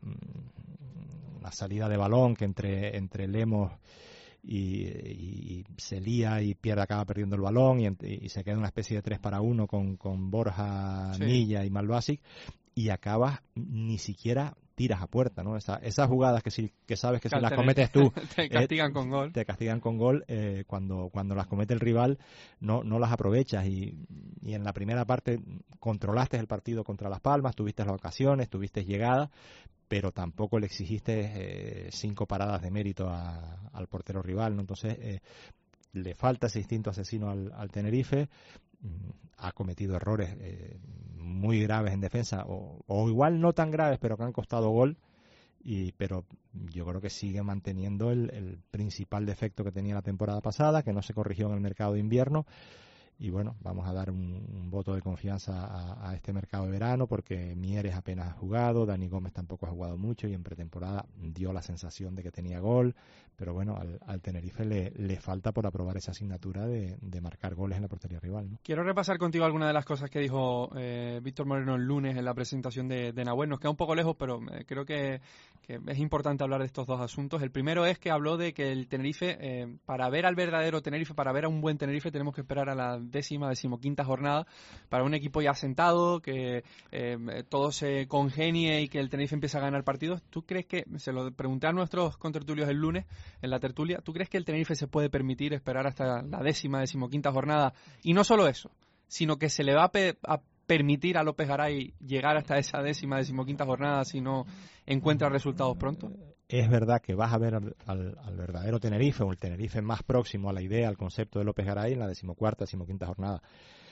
una salida de balón que entre, entre Lemos Y, y, y se lía y pierde, acaba perdiendo el balón y, y se queda una especie de tres para uno con, con Borja, sí. Milla y Malbasic, y acabas ni siquiera tiras a puerta, ¿no? Esa, esas jugadas que si que sabes que si las cometes tú te castigan eh, con gol, te castigan con gol eh, cuando cuando las comete el rival no no las aprovechas, y, y en la primera parte controlaste el partido contra Las Palmas, tuviste las ocasiones, tuviste llegadas, pero tampoco le exigiste eh, cinco paradas de mérito a, al portero rival, ¿no? Entonces eh, le falta ese instinto asesino al, al Tenerife, ha cometido errores eh, muy graves en defensa, o, o igual no tan graves, pero que han costado gol, Y, pero yo creo que sigue manteniendo el, el principal defecto que tenía la temporada pasada, que no se corrigió en el mercado de invierno. Y bueno, vamos a dar un, un voto de confianza a, a este mercado de verano, porque Mieres apenas ha jugado, Dani Gómez tampoco ha jugado mucho y en pretemporada dio la sensación de que tenía gol, pero bueno, al, al Tenerife le, le falta por aprobar esa asignatura de, de marcar goles en la portería rival, ¿no? Quiero repasar contigo algunas de las cosas que dijo eh, Víctor Moreno el lunes en la presentación de, de Nahuel. Nos queda un poco lejos, pero eh, creo que, que es importante hablar de estos dos asuntos. El primero es que habló de que el Tenerife, eh, para ver al verdadero Tenerife, para ver a un buen Tenerife, tenemos que esperar a la décima, decimoquinta jornada para un equipo ya sentado, que eh, todo se congenie y que el Tenerife empiece a ganar partidos. ¿Tú crees que, se lo pregunté a nuestros contertulios el lunes en la tertulia, ¿tú crees que el Tenerife se puede permitir esperar hasta la décima, decimoquinta jornada? Y no solo eso, sino que se le va a, pe- a permitir a López Garay llegar hasta esa décima, decimoquinta jornada si no encuentra resultados pronto. Es verdad que vas a ver al, al, al verdadero Tenerife, o el Tenerife más próximo a la idea, al concepto de López Garay en la decimocuarta, decimoquinta jornada.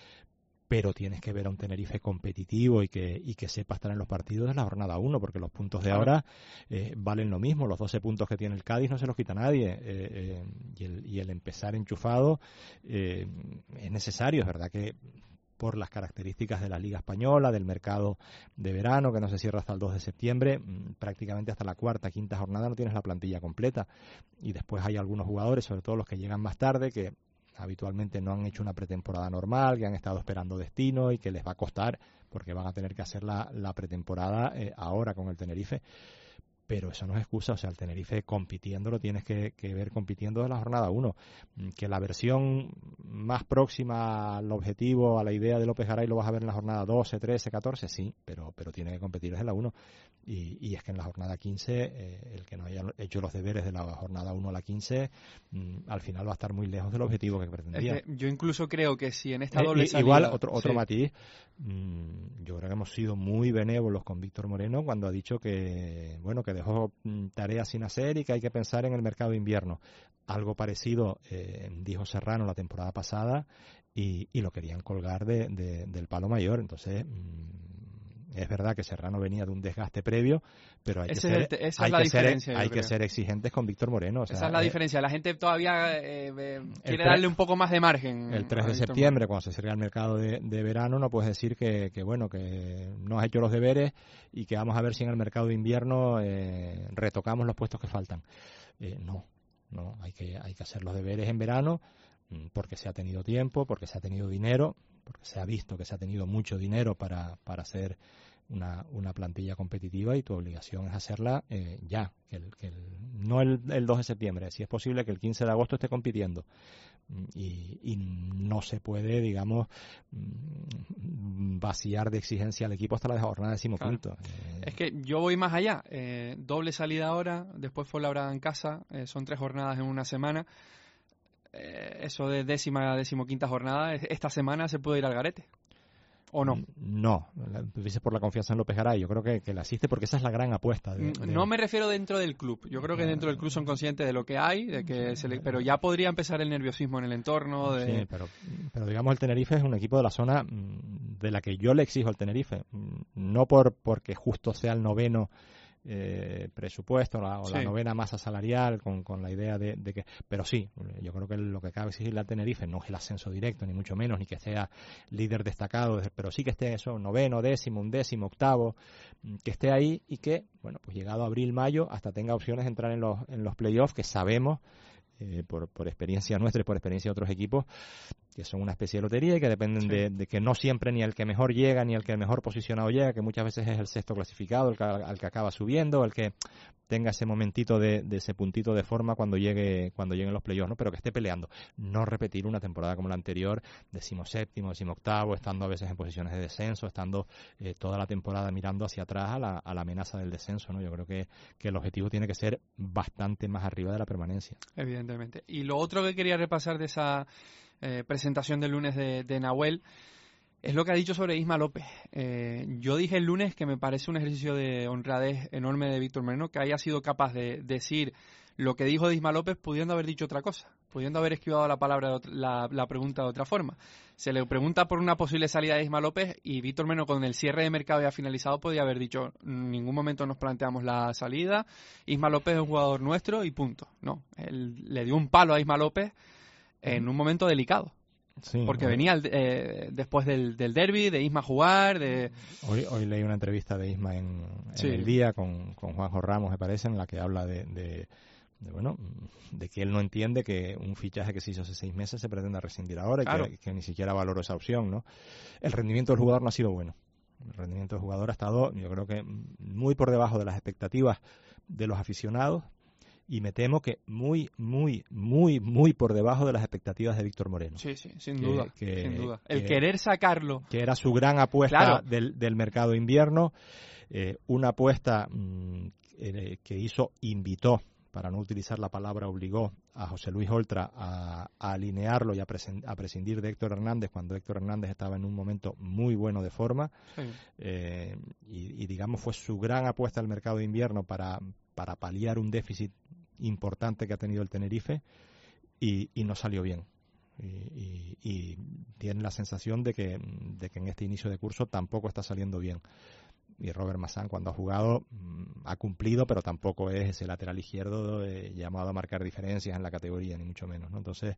Pero tienes que ver a un Tenerife competitivo y que y que sepa estar en los partidos de la jornada uno, porque los puntos de ahora eh, valen lo mismo. Los doce puntos que tiene el Cádiz no se los quita nadie. Eh, eh, y, el, y el empezar enchufado eh, es necesario. Es verdad que por las características de la Liga Española, del mercado de verano, que no se cierra hasta el dos de septiembre, prácticamente hasta la cuarta, quinta jornada no tienes la plantilla completa. Y después hay algunos jugadores, sobre todo los que llegan más tarde, que habitualmente no han hecho una pretemporada normal, que han estado esperando destino y que les va a costar, porque van a tener que hacer la, la pretemporada eh, ahora con el Tenerife. Pero eso no es excusa, o sea, el Tenerife compitiendo lo tienes que, que ver compitiendo de la jornada uno. Que la versión más próxima al objetivo, a la idea de López Garay, lo vas a ver en la jornada doce, trece, catorce, sí, pero pero tiene que competir desde la uno. Y, y es que en la jornada quince, eh, el que no haya hecho los deberes de la jornada uno a la quince, mmm, al final va a estar muy lejos del objetivo que pretendía. Es que yo incluso creo que si en esta doble eh, salida... Igual, otro, otro sí. matiz, mmm, yo creo que hemos sido muy benévolos con Víctor Moreno cuando ha dicho que, bueno, que dejó tareas sin hacer y que hay que pensar en el mercado de invierno. Algo parecido eh, dijo Serrano la temporada pasada y, y lo querían colgar de, de, del palo mayor. Entonces, mmm, es verdad que Serrano venía de un desgaste previo, pero hay, que ser, es el, esa hay, es la que, diferencia, ser, hay que ser exigentes con Víctor Moreno. O sea, esa es la eh, diferencia. La gente todavía eh, eh, quiere tres, darle un poco más de margen. El tres de septiembre, cuando se cierra el mercado de, de verano, no puedes decir que, que, bueno, que no has hecho los deberes y que vamos a ver si en el mercado de invierno eh, retocamos los puestos que faltan. Eh, no, no, hay que, hay que hacer los deberes en verano, porque se ha tenido tiempo, porque se ha tenido dinero, porque se ha visto que se ha tenido mucho dinero para, para hacer una, una plantilla competitiva, y tu obligación es hacerla eh, ya, que el, que el, no el, el dos de septiembre, si es posible que el quince de agosto esté compitiendo. Y, y no se puede, digamos, vaciar de exigencia al equipo hasta la jornada decimoquinto. Claro. Eh, es que yo voy más allá. Eh, doble salida ahora, después fue labrada en casa, eh, son tres jornadas en una semana. Eh, eso de décima, decimoquinta jornada, esta semana se puede ir al garete. ¿O no? No, tú dices por la confianza en López Garay. Yo creo que, que la asiste porque esa es la gran apuesta. De, de... No me refiero dentro del club. Yo creo que dentro del club son conscientes de lo que hay, de que se le... pero ya podría empezar el nerviosismo en el entorno. De... Sí, pero, pero digamos el Tenerife es un equipo de la zona de la que yo le exijo al Tenerife. No por porque justo sea el noveno Eh, presupuesto la, o sí. la novena masa salarial con, con la idea de, de que, pero sí, yo creo que lo que cabe exigirle al Tenerife no es el ascenso directo, ni mucho menos, ni que sea líder destacado, pero sí que esté eso, noveno, décimo, undécimo, octavo, que esté ahí y que, bueno, pues llegado abril, mayo, hasta tenga opciones de entrar en los, en los playoffs, que sabemos Eh, por, por experiencia nuestra y por experiencia de otros equipos, que son una especie de lotería y que dependen sí. de, de que no siempre ni el que mejor llega ni el que mejor posicionado llega, que muchas veces es el sexto clasificado, el que, el que acaba subiendo, el que tenga ese momentito de, de ese puntito de forma cuando llegue cuando lleguen los playoffs, ¿no? Pero que esté peleando, no repetir una temporada como la anterior, decimoséptimo, decimoctavo, estando a veces en posiciones de descenso, estando eh, toda la temporada mirando hacia atrás a la, a la amenaza del descenso, ¿no? Yo creo que, que el objetivo tiene que ser bastante más arriba de la permanencia. Evidentemente. Y lo otro que quería repasar de esa eh, presentación del lunes de, de Nahuel es lo que ha dicho sobre Isma López. Eh, yo dije el lunes que me parece un ejercicio de honradez enorme de Víctor Moreno, que haya sido capaz de decir lo que dijo de Isma López pudiendo haber dicho otra cosa, pudiendo haber esquivado la palabra, de otra, la, la pregunta de otra forma. Se le pregunta por una posible salida de Isma López y Víctor Moreno, con el cierre de mercado ya finalizado, podía haber dicho: en ningún momento nos planteamos la salida, Isma López es un jugador nuestro y punto. No, él le dio un palo a Isma López en un momento delicado. Sí, porque hoy, venía el, eh, después del, del derbi, de Isma jugar, de... Hoy, hoy leí una entrevista de Isma en, en sí. El Día con, con Juanjo Ramos, me parece, en la que habla de, de, de, bueno, de que él no entiende que un fichaje que se hizo hace seis meses se pretenda rescindir ahora, claro. y que, que ni siquiera valoró esa opción, ¿no? El rendimiento del jugador no ha sido bueno. El rendimiento del jugador ha estado, yo creo que muy por debajo de las expectativas de los aficionados, y me temo que muy, muy, muy, muy por debajo de las expectativas de Víctor Moreno. Sí, sí, sin duda, que, que, sin duda. El que, querer sacarlo. Que era su gran apuesta claro. del, del mercado invierno, eh, una apuesta mmm, eh, que hizo, invitó, para no utilizar la palabra obligó, a José Luis Oltra a, a alinearlo y a, presen, a prescindir de Héctor Hernández cuando Héctor Hernández estaba en un momento muy bueno de forma. Sí. Eh, y, y digamos fue su gran apuesta al mercado de invierno para, para paliar un déficit importante que ha tenido el Tenerife y, y no salió bien. Y, y, y tiene la sensación de que, de que en este inicio de curso tampoco está saliendo bien. Y Robert Masán, cuando ha jugado, ha cumplido, pero tampoco es ese lateral izquierdo eh, llamado a marcar diferencias en la categoría, ni mucho menos, ¿no? Entonces,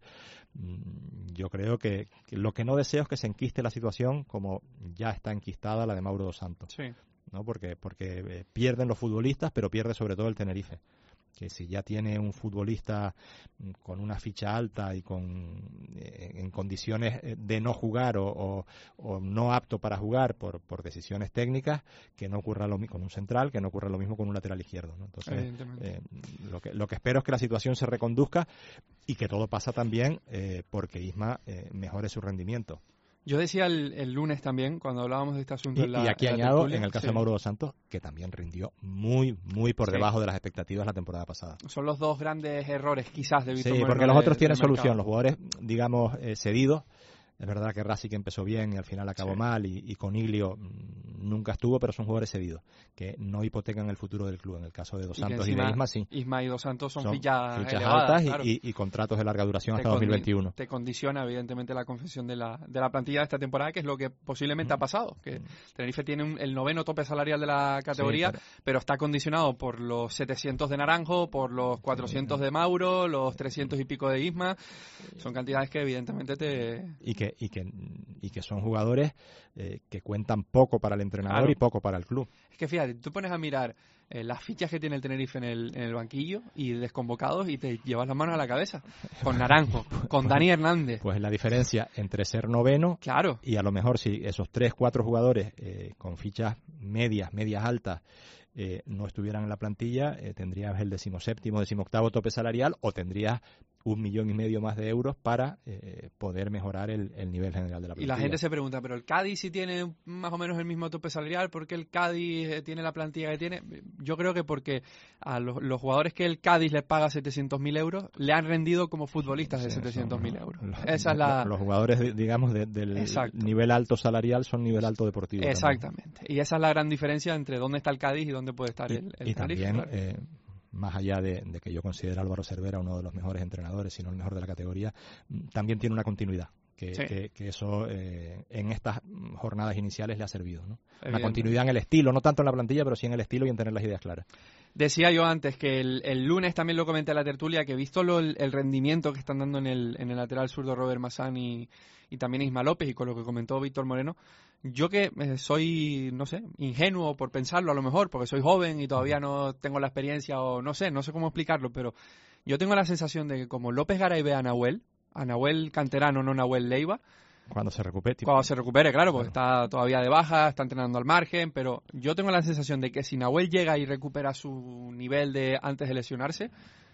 yo creo que, que lo que no deseo es que se enquiste la situación como ya está enquistada la de Mauro dos Santos. Sí. ¿No? Porque, porque eh, pierden los futbolistas, pero pierde sobre todo el Tenerife. Que si ya tiene un futbolista con una ficha alta y con eh, en condiciones de no jugar o, o, o no apto para jugar por, por decisiones técnicas, que no ocurra lo mismo con un central, que no ocurra lo mismo con un lateral izquierdo, ¿no? Entonces, eh, lo que lo que espero es que la situación se reconduzca y que todo pasa también eh, porque Isma eh, mejore su rendimiento. Yo decía el, el lunes también, cuando hablábamos de este asunto. Y, en la, y aquí en la añado, tertulia, en el caso sí. de Mauro dos Santos, que también rindió muy, muy por sí. debajo de las expectativas la temporada pasada. Son los dos grandes errores, quizás, de Víctor Sí, Moreno porque los de, otros tienen solución. mercado. Los jugadores, digamos, eh, cedidos. Es verdad que Rasic empezó bien y al final acabó sí. mal, y, y Coniglio nunca estuvo, pero son jugadores cedidos, que no hipotecan el futuro del club. En el caso de Dos y Santos encima, y de Isma, sí. Isma y Dos Santos son, son fichas, fichas elevadas, altas claro. y, y, y contratos de larga duración te hasta dos mil veintiuno. Te condiciona, evidentemente, la confección de la, de la plantilla de esta temporada, que es lo que posiblemente mm. ha pasado. Que mm. Tenerife tiene un, el noveno tope salarial de la categoría, sí, pero... pero está condicionado por los setecientos de Naranjo, por los cuatrocientos de Mauro, los trescientos y pico de Isma. Son cantidades que, evidentemente, te... Y que... Y que y que son jugadores eh, que cuentan poco para el entrenador claro. y poco para el club. Es que fíjate, tú pones a mirar eh, las fichas que tiene el Tenerife en el, en el banquillo y desconvocados y te llevas las manos a la cabeza. Con Naranjo, con Dani Hernández. Pues la diferencia entre ser noveno claro. y a lo mejor si esos tres, cuatro jugadores eh, con fichas medias, medias altas, eh, no estuvieran en la plantilla, eh, tendrías el decimoséptimo, decimoctavo tope salarial o tendrías un millón y medio más de euros para eh, poder mejorar el, el nivel general de la plantilla. Y la gente se pregunta, pero el Cádiz sí tiene más o menos el mismo tope salarial, ¿por qué el Cádiz eh, tiene la plantilla que tiene? Yo creo que porque a los, los jugadores que el Cádiz les paga setecientos mil euros le han rendido como futbolistas sí, de setecientos mil euros. Los, Esa es la... los jugadores, digamos, de, del Exacto. nivel alto salarial son nivel alto deportivo. Exactamente. También. Y esa es la gran diferencia entre dónde está el Cádiz y dónde puede estar y, el, el y Tenerife. También, claro. eh, más allá de, de que yo considero a Álvaro Cervera uno de los mejores entrenadores, si no el mejor de la categoría, también tiene una continuidad, que, sí. que, que eso eh, en estas jornadas iniciales le ha servido, ¿no? Una continuidad en el estilo, no tanto en la plantilla, pero sí en el estilo y en tener las ideas claras. Decía yo antes que el, el lunes también lo comenté en la tertulia, que visto lo, el, el rendimiento que están dando en el, en el lateral zurdo Robert Masán y, y también Isma López, y con lo que comentó Víctor Moreno, yo que eh, soy, no sé, ingenuo por pensarlo a lo mejor, porque soy joven y todavía no tengo la experiencia o no sé, no sé cómo explicarlo, pero yo tengo la sensación de que como López Garay ve a Nahuel, a Nahuel canterano, no Nahuel Leiva, Cuando se recupere. Tipo. Cuando se recupere, claro, porque claro. está todavía de baja, está entrenando al margen, pero yo tengo la sensación de que si Nahuel llega y recupera su nivel de antes de lesionarse,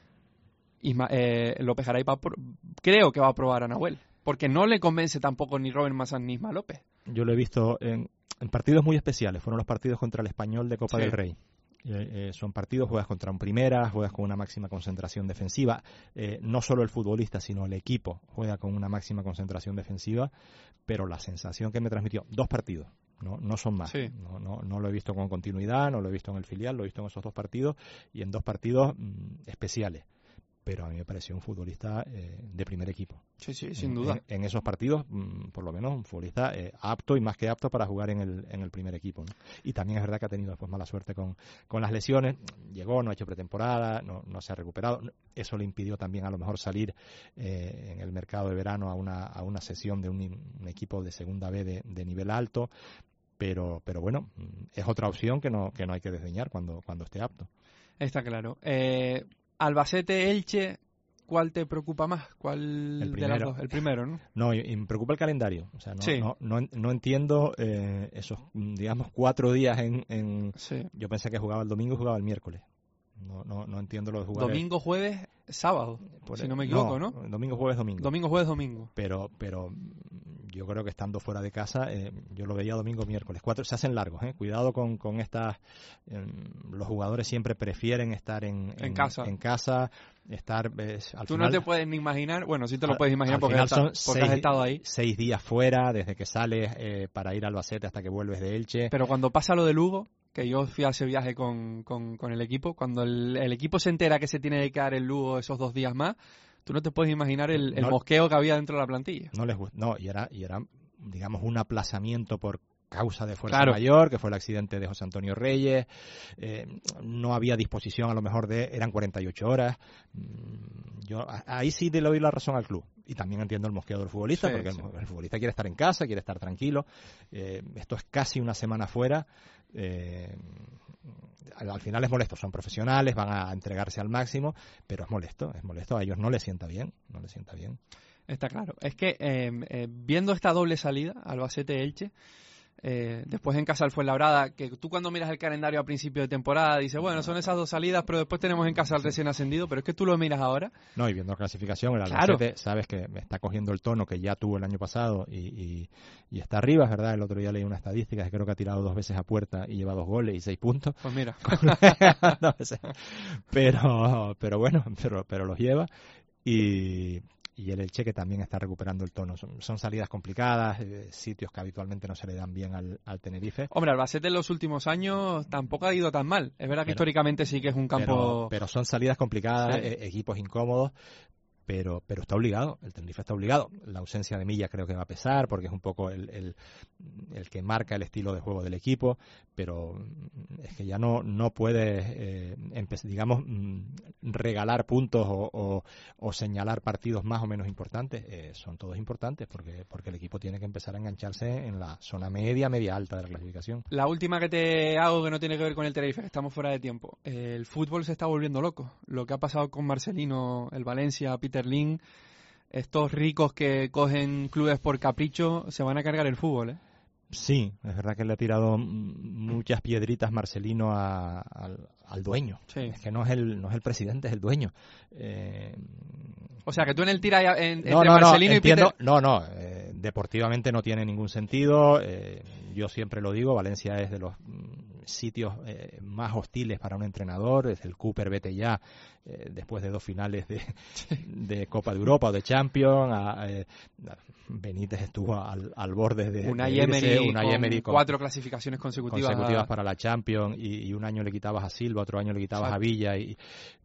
Isma, eh, López Garay va por, creo que va a probar a Nahuel, porque no le convence tampoco ni Robert Masán ni Isma López. Yo lo he visto en, en partidos muy especiales, fueron los partidos contra el Español de Copa sí. del Rey. Eh, eh, son partidos, juegas contra un primera, juegas con una máxima concentración defensiva, eh, no solo el futbolista sino el equipo juega con una máxima concentración defensiva, pero la sensación que me transmitió, dos partidos, no, no son más, sí. no, no, no lo he visto con continuidad, no lo he visto en el filial, lo he visto en esos dos partidos y en dos partidos mmm, especiales. pero a mí me pareció un futbolista eh, de primer equipo. Sí, sí, sin en, duda. En, en esos partidos, mmm, por lo menos, un futbolista eh, apto y más que apto para jugar en el, en el primer equipo, ¿no? Y también es verdad que ha tenido después mala suerte con, con las lesiones. Llegó, no ha hecho pretemporada, no, no se ha recuperado. Eso le impidió también a lo mejor salir eh, en el mercado de verano a una, a una sesión de un, un equipo de segunda B de, de nivel alto. Pero, pero bueno, es otra opción que no, que no hay que desdeñar cuando, cuando esté apto. Está claro. Eh... Albacete, Elche, ¿cuál te preocupa más? ¿Cuál el de las dos? El primero, ¿no? No, y, y me preocupa el calendario. O sea, no, sí. no, no, no entiendo eh, esos, digamos, cuatro días en... en sí. Yo pensé que jugaba el domingo y jugaba el miércoles. No, no, no entiendo lo de jugar. Domingo, jueves, sábado, por si el, no me equivoco, ¿no? ¿no? Domingo, jueves, domingo. Domingo, jueves, domingo. Pero, pero yo creo que estando fuera de casa, eh, yo lo veía domingo, miércoles. Cuatro, se hacen largos, ¿eh? Cuidado con, con estas... Eh, los jugadores siempre prefieren estar en, en, en casa. En casa estar eh, al Tú final, no te puedes ni imaginar, bueno, sí te lo al, puedes imaginar porque, has, son porque seis, has estado ahí. Seis días fuera, desde que sales eh, para ir a Albacete hasta que vuelves de Elche. Pero cuando pasa lo de Lugo, que yo fui a ese viaje con, con, con el equipo, cuando el, el equipo se entera que se tiene que quedar en Lugo esos dos días más, tú no te puedes imaginar el, el no, mosqueo que había dentro de la plantilla. No les no, y era, y era, digamos, un aplazamiento por causa de fuerza claro. mayor, que fue el accidente de José Antonio Reyes. Eh, no había disposición a lo mejor de... Eran cuarenta y ocho horas. Yo ahí sí le doy la razón al club. Y también entiendo el mosqueo del futbolista, sí, porque sí. El, el futbolista quiere estar en casa, quiere estar tranquilo. Eh, esto es casi una semana fuera. Eh, al, al final es molesto. Son profesionales, van a entregarse al máximo, pero es molesto, es molesto. A ellos no les sienta bien, no les sienta bien. Está claro. Es que eh, eh, viendo esta doble salida, Albacete-Elche, Eh, después en casa el Fuenlabrada, que tú cuando miras el calendario a principio de temporada dices, bueno, son esas dos salidas, pero después tenemos en casa al recién ascendido, pero es que tú lo miras ahora. No, y viendo la clasificación, el Albacete, claro. Sabes que me está cogiendo el tono que ya tuvo el año pasado y, y, y está arriba, es verdad. El otro día leí una estadística que creo que ha tirado dos veces a puerta y lleva dos goles y seis puntos. Pues mira. no, pero, pero bueno, pero, pero los lleva y... y el Elche que también está recuperando el tono. Son, son salidas complicadas, eh, sitios que habitualmente no se le dan bien al, al Tenerife. Hombre, Albacete en los últimos años tampoco ha ido tan mal. Es verdad que pero, históricamente sí que es un campo... Pero, pero son salidas complicadas, sí. eh, equipos incómodos, pero pero está obligado, el Tenerife está obligado. La ausencia de Milla creo que va a pesar, porque es un poco el, el, el que marca el estilo de juego del equipo, pero es que ya no, no puedes, eh, digamos, regalar puntos o, o, o señalar partidos más o menos importantes. Eh, son todos importantes, porque, porque el equipo tiene que empezar a engancharse en la zona media, media alta de la clasificación. La última que te hago, que no tiene que ver con el Tenerife, que estamos fuera de tiempo. Eh, el fútbol se está volviendo loco. Lo que ha pasado con Marcelino, el Valencia, Peter Lim, estos ricos que cogen clubes por capricho, se van a cargar el fútbol, ¿eh? Sí, es verdad que le ha tirado muchas piedritas Marcelino a, al, al dueño. Sí. Es que no es el no es el presidente, es el dueño. Eh, o sea, que tú en el tira en, no, entre no, Marcelino no, y entiendo, Peter... No, no, eh, deportivamente no tiene ningún sentido. Eh, yo siempre lo digo, Valencia es de los mm, sitios eh, más hostiles para un entrenador. Es el Cooper, vete ya, eh, después de dos finales de, de Copa de Europa o de Champions. A, eh, Benítez estuvo al, al borde de, una de irse, Emery, una con Emery con cuatro clasificaciones consecutivas, consecutivas a... para la Champions y, y un año le quitabas a Silva, otro año le quitabas Exacto. a Villa y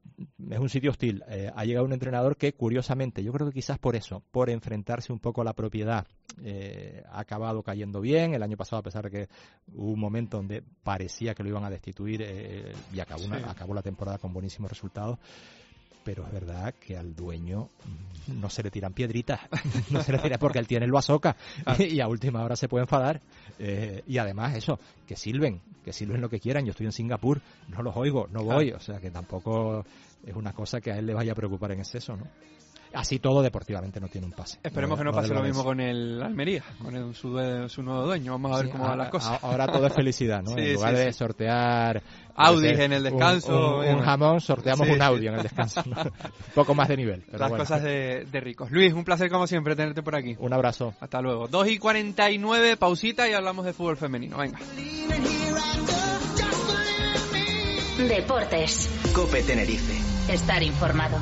es un sitio hostil. Eh, ha llegado un entrenador que curiosamente, yo creo que quizás por eso, por enfrentarse un poco a la propiedad, eh, ha acabado cayendo bien. El año pasado, a pesar de que hubo un momento donde parecía que lo iban a destituir eh, y acabó, una, sí. acabó la temporada con buenísimos resultados. Pero es verdad que al dueño no se le tiran piedritas, no se le tira porque él tiene el bazooka ah. y a última hora se puede enfadar. Eh, y además eso, que silben, que silben lo que quieran. Yo estoy en Singapur, no los oigo, no voy. Ah. O sea que tampoco es una cosa que a él le vaya a preocupar en exceso, ¿no? Así todo deportivamente no tiene un pase. Esperemos no, que no, no pase lo mismo con el Almería, con el, su, su nuevo dueño. Vamos a ver sí, cómo a, van las cosas. A, ahora todo es felicidad, ¿no? Sí, en lugar sí, de sí. sortear Audi en el descanso. Un, un, un jamón, sorteamos sí, un Audi sí. en el descanso. ¿no? Un poco más de nivel. Pero las bueno. cosas de, de ricos. Luis, un placer como siempre tenerte por aquí. Un abrazo. Hasta luego. dos y cuarenta y nueve, pausita y hablamos de fútbol femenino. Venga. Deportes. COPE Tenerife. Estar informado.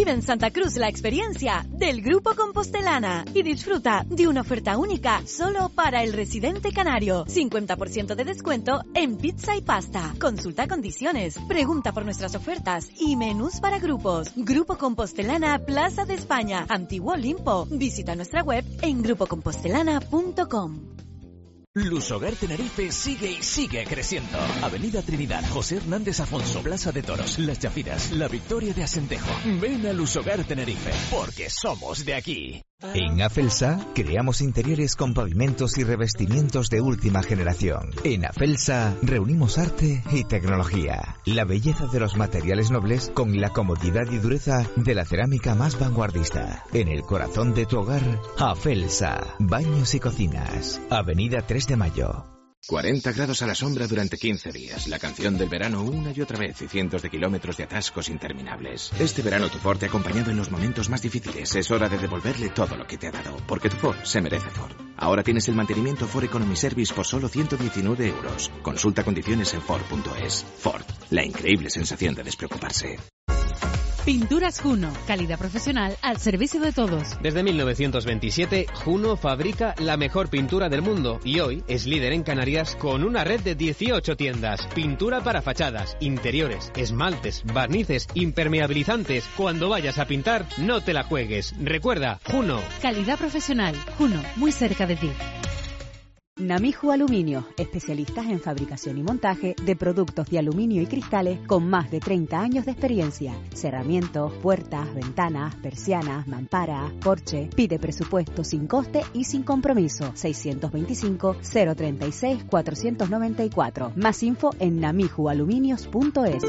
Vive en Santa Cruz la experiencia del Grupo Compostelana y disfruta de una oferta única solo para el residente canario. cincuenta por ciento de descuento en pizza y pasta. Consulta condiciones, pregunta por nuestras ofertas y menús para grupos. Grupo Compostelana, Plaza de España, Antiguo Olimpo. Visita nuestra web en grupo compostelana punto com. Lusogar Tenerife sigue y sigue creciendo. Avenida Trinidad, José Hernández Afonso, Plaza de Toros, Las Chafiras, La Victoria de Asentejo. Ven a Lusogar Tenerife, porque somos de aquí. En Afelsa creamos interiores con pavimentos y revestimientos de última generación. En Afelsa reunimos arte y tecnología, la belleza de los materiales nobles con la comodidad y dureza de la cerámica más vanguardista. En el corazón de tu hogar, Afelsa, baños y cocinas. Avenida tres de Mayo. cuarenta grados a la sombra durante quince días. La canción del verano una y otra vez y cientos de kilómetros de atascos interminables. Este verano tu Ford te ha acompañado en los momentos más difíciles. Es hora de devolverle todo lo que te ha dado, porque tu Ford se merece Ford. Ahora tienes el mantenimiento Ford Economy Service por solo ciento diecinueve euros. Consulta condiciones en Ford punto es. Ford, la increíble sensación de despreocuparse. Pinturas Juno, calidad profesional al servicio de todos. Desde mil novecientos veintisiete, Juno fabrica la mejor pintura del mundo y hoy es líder en Canarias con una red de dieciocho tiendas. Pintura para fachadas, interiores, esmaltes, barnices, impermeabilizantes. Cuando vayas a pintar, no te la juegues. Recuerda, Juno. Calidad profesional, Juno, muy cerca de ti. Namiju Aluminio, especialistas en fabricación y montaje de productos de aluminio y cristales con más de treinta años de experiencia. Cerramientos, puertas, ventanas, persianas, mamparas, porche. Pide presupuesto sin coste y sin compromiso. seiscientos veinticinco, cero treinta y seis, cuatrocientos noventa y cuatro. Más info en namiju aluminios punto es.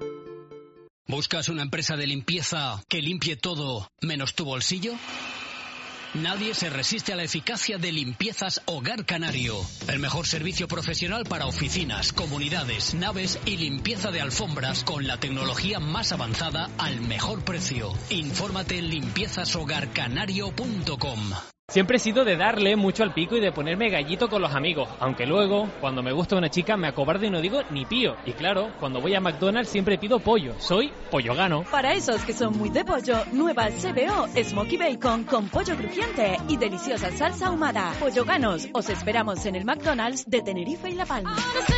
¿Buscas una empresa de limpieza que limpie todo menos tu bolsillo? Nadie se resiste a la eficacia de Limpiezas Hogar Canario. El mejor servicio profesional para oficinas, comunidades, naves y limpieza de alfombras con la tecnología más avanzada al mejor precio. Infórmate en limpiezas hogar canario punto com. Siempre he sido de darle mucho al pico y de ponerme gallito con los amigos, aunque luego, cuando me gusta una chica, me acobardo y no digo ni pío. Y claro, cuando voy a McDonald's siempre pido pollo. Soy pollogano. Para esos que son muy de pollo, nueva C B O Smoky Bacon con pollo crujiente y deliciosa salsa ahumada. Polloganos, os esperamos en el McDonald's de Tenerife y La Palma.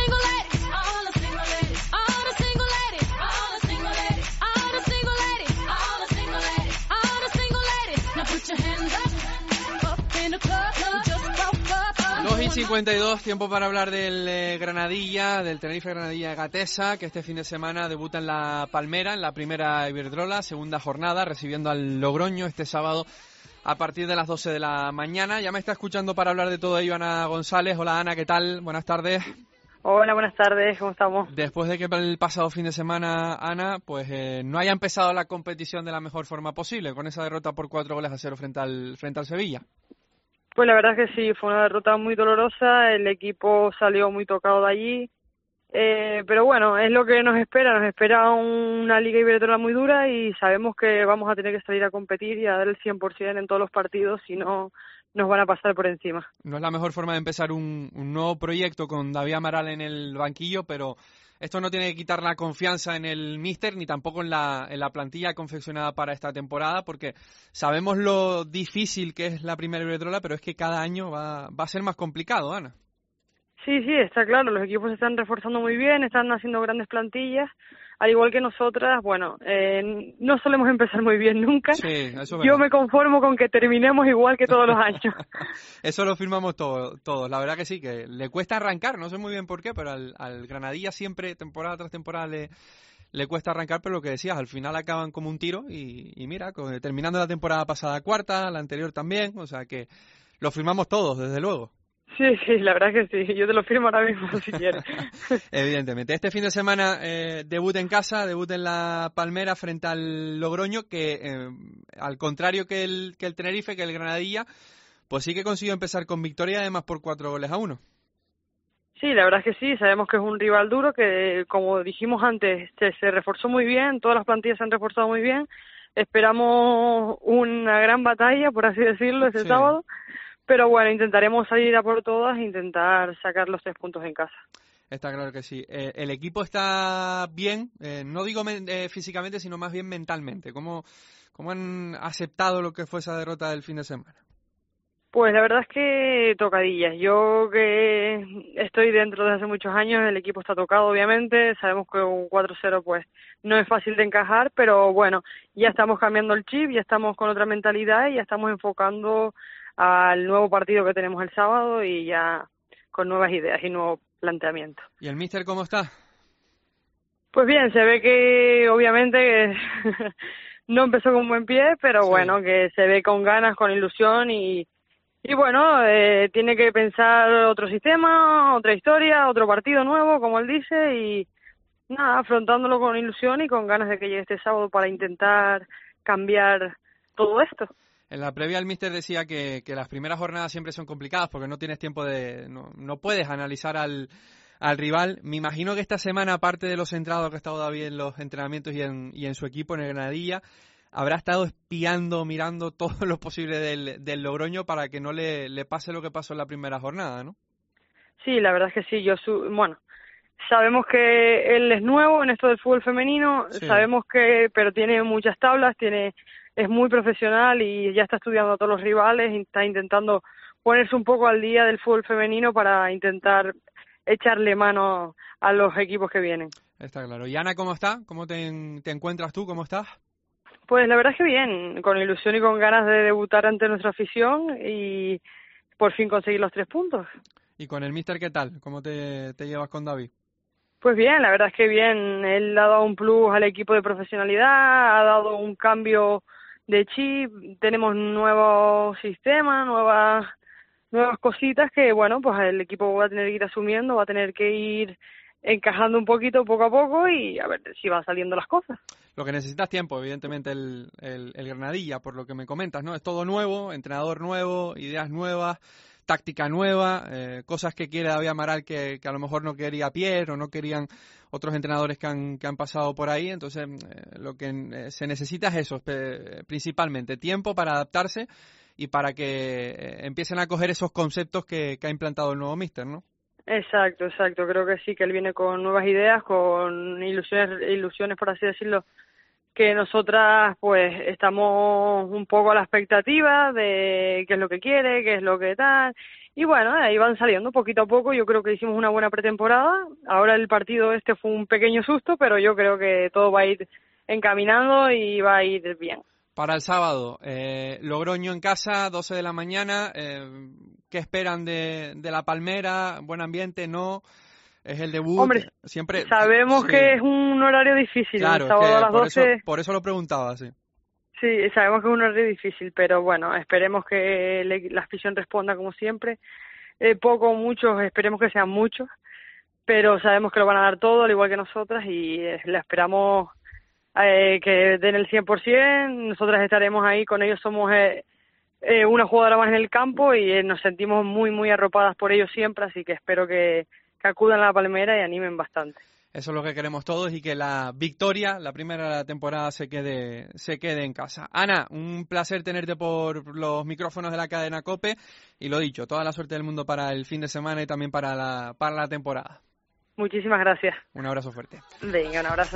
dos y cincuenta y dos, tiempo para hablar del eh, Granadilla, del Tenerife Granadilla Gatesa, que este fin de semana debuta en La Palmera, en la primera Iberdrola, segunda jornada, recibiendo al Logroño este sábado a partir de las doce de la mañana. Ya me está escuchando para hablar de todo ello Ana González. Hola Ana, ¿qué tal? Buenas tardes. Hola, buenas tardes, ¿cómo estamos? Después de que el pasado fin de semana, Ana, pues eh, no haya empezado la competición de la mejor forma posible, con esa derrota por cuatro goles a cero frente al, frente al Sevilla. Pues la verdad es que sí, fue una derrota muy dolorosa, el equipo salió muy tocado de allí, eh, pero bueno, es lo que nos espera, nos espera una Liga Iberdrola muy dura y sabemos que vamos a tener que salir a competir y a dar el cien por ciento en todos los partidos, si no nos van a pasar por encima. No es la mejor forma de empezar un, un nuevo proyecto con David Amaral en el banquillo, pero esto no tiene que quitar la confianza en el míster ni tampoco en la, en la plantilla confeccionada para esta temporada, porque sabemos lo difícil que es la primera Iberdrola, pero es que cada año va, va a ser más complicado, Ana. Sí, sí, está claro, los equipos se están reforzando muy bien, están haciendo grandes plantillas, al igual que nosotras, bueno, eh, no solemos empezar muy bien nunca. Sí, eso Yo me conformo con que terminemos igual que todos los años. Eso lo firmamos todos, todos. La verdad que sí, que le cuesta arrancar, no sé muy bien por qué, pero al, al Granadilla siempre, temporada tras temporada, le, le cuesta arrancar, pero lo que decías, al final acaban como un tiro y, y mira, con, terminando la temporada pasada cuarta, la anterior también, o sea que lo firmamos todos, desde luego. Sí, sí, la verdad que sí. Yo te lo firmo ahora mismo si quieres. Evidentemente. Este fin de semana eh, debut en casa, debut en La Palmera frente al Logroño, que eh, al contrario que el, que el Tenerife, que el Granadilla, pues sí que consiguió empezar con victoria, además por cuatro goles a uno. Sí, la verdad es que sí. Sabemos que es un rival duro, que como dijimos antes, se, se reforzó muy bien, todas las plantillas se han reforzado muy bien. Esperamos una gran batalla, por así decirlo, este sí. sábado. Pero bueno, intentaremos salir a por todas e intentar sacar los tres puntos en casa. Está claro que sí. Eh, el equipo está bien, eh, no digo men- eh, físicamente, sino más bien mentalmente. ¿Cómo, ¿Cómo han aceptado lo que fue esa derrota del fin de semana? Pues la verdad es que tocadillas. Yo que estoy dentro desde hace muchos años, el equipo está tocado obviamente, sabemos que un cuatro cero pues no es fácil de encajar, pero bueno, ya estamos cambiando el chip, ya estamos con otra mentalidad y ya estamos enfocando al nuevo partido que tenemos el sábado y ya con nuevas ideas y nuevo planteamiento. ¿Y el míster cómo está? Pues bien, se ve que obviamente no empezó con buen pie, pero sí. Bueno, que se ve con ganas, con ilusión y Y bueno, eh, tiene que pensar otro sistema, otra historia, otro partido nuevo, como él dice, y nada, afrontándolo con ilusión y con ganas de que llegue este sábado para intentar cambiar todo esto. En la previa el míster decía que, que las primeras jornadas siempre son complicadas porque no tienes tiempo de... no, no puedes analizar al, al rival. Me imagino que esta semana, aparte de los centrados que ha estado David en los entrenamientos y en, y en su equipo en el Granadilla, habrá estado espiando, mirando todo lo posible del, del Logroño para que no le, le pase lo que pasó en la primera jornada, ¿no? Sí, la verdad es que sí. Yo su, bueno, sabemos que él es nuevo en esto del fútbol femenino, sí. Sabemos que, pero tiene muchas tablas, tiene, es muy profesional y ya está estudiando a todos los rivales y está intentando ponerse un poco al día del fútbol femenino para intentar echarle mano a los equipos que vienen. Está claro. ¿Y Ana cómo está? ¿Cómo te, te encuentras tú? ¿Cómo estás? Pues la verdad es que bien, con ilusión y con ganas de debutar ante nuestra afición y por fin conseguir los tres puntos. ¿Y con el míster qué tal? ¿Cómo te, te llevas con David? Pues bien, la verdad es que bien. Él ha dado un plus al equipo de profesionalidad, ha dado un cambio de chip, tenemos nuevos sistemas, nuevas nuevas cositas que, bueno, pues el equipo va a tener que ir asumiendo, va a tener que ir encajando un poquito poco a poco y a ver si van saliendo las cosas. Lo que necesitas tiempo, evidentemente, el, el, el Granadilla, por lo que me comentas, ¿no? Es todo nuevo, entrenador nuevo, ideas nuevas, táctica nueva, eh, cosas que quiere David Amaral que, que a lo mejor no quería Pierre o no querían otros entrenadores que han, que han pasado por ahí. Entonces, eh, lo que eh, se necesita es eso, eh, principalmente, tiempo para adaptarse y para que eh, empiecen a coger esos conceptos que, que ha implantado el nuevo míster, ¿no? Exacto, exacto. Creo que sí, que él viene con nuevas ideas, con ilusiones, ilusiones por así decirlo, que nosotras pues estamos un poco a la expectativa de qué es lo que quiere, qué es lo que tal. Y bueno, ahí van saliendo poquito a poco. Yo creo que hicimos una buena pretemporada. Ahora el partido este fue un pequeño susto, pero yo creo que todo va a ir encaminando y va a ir bien. Para el sábado, eh, Logroño en casa, doce de la mañana, eh, ¿qué esperan de, de La Palmera? ¿Buen ambiente? ¿No? ¿Es el debut? Hombre, siempre sabemos sí. que es un horario difícil, claro, el sábado es que a las por doce. Eso, por eso lo preguntaba, sí. Sí, sabemos que es un horario difícil, pero bueno, esperemos que le, la afición responda como siempre. Eh, poco o muchos, esperemos que sean muchos, pero sabemos que lo van a dar todo, al igual que nosotras, y eh, le esperamos eh, que den el cien por ciento. Nosotras estaremos ahí, con ellos somos eh, eh, una jugadora más en el campo y eh, nos sentimos muy, muy arropadas por ellos siempre, así que espero que, que acudan a La Palmera y animen bastante. Eso es lo que queremos todos y que la victoria, la primera de la temporada, se quede se quede en casa. Ana, un placer tenerte por los micrófonos de la cadena COPE y lo dicho, toda la suerte del mundo para el fin de semana y también para la para la temporada. Muchísimas gracias. Un abrazo fuerte. Venga, un abrazo.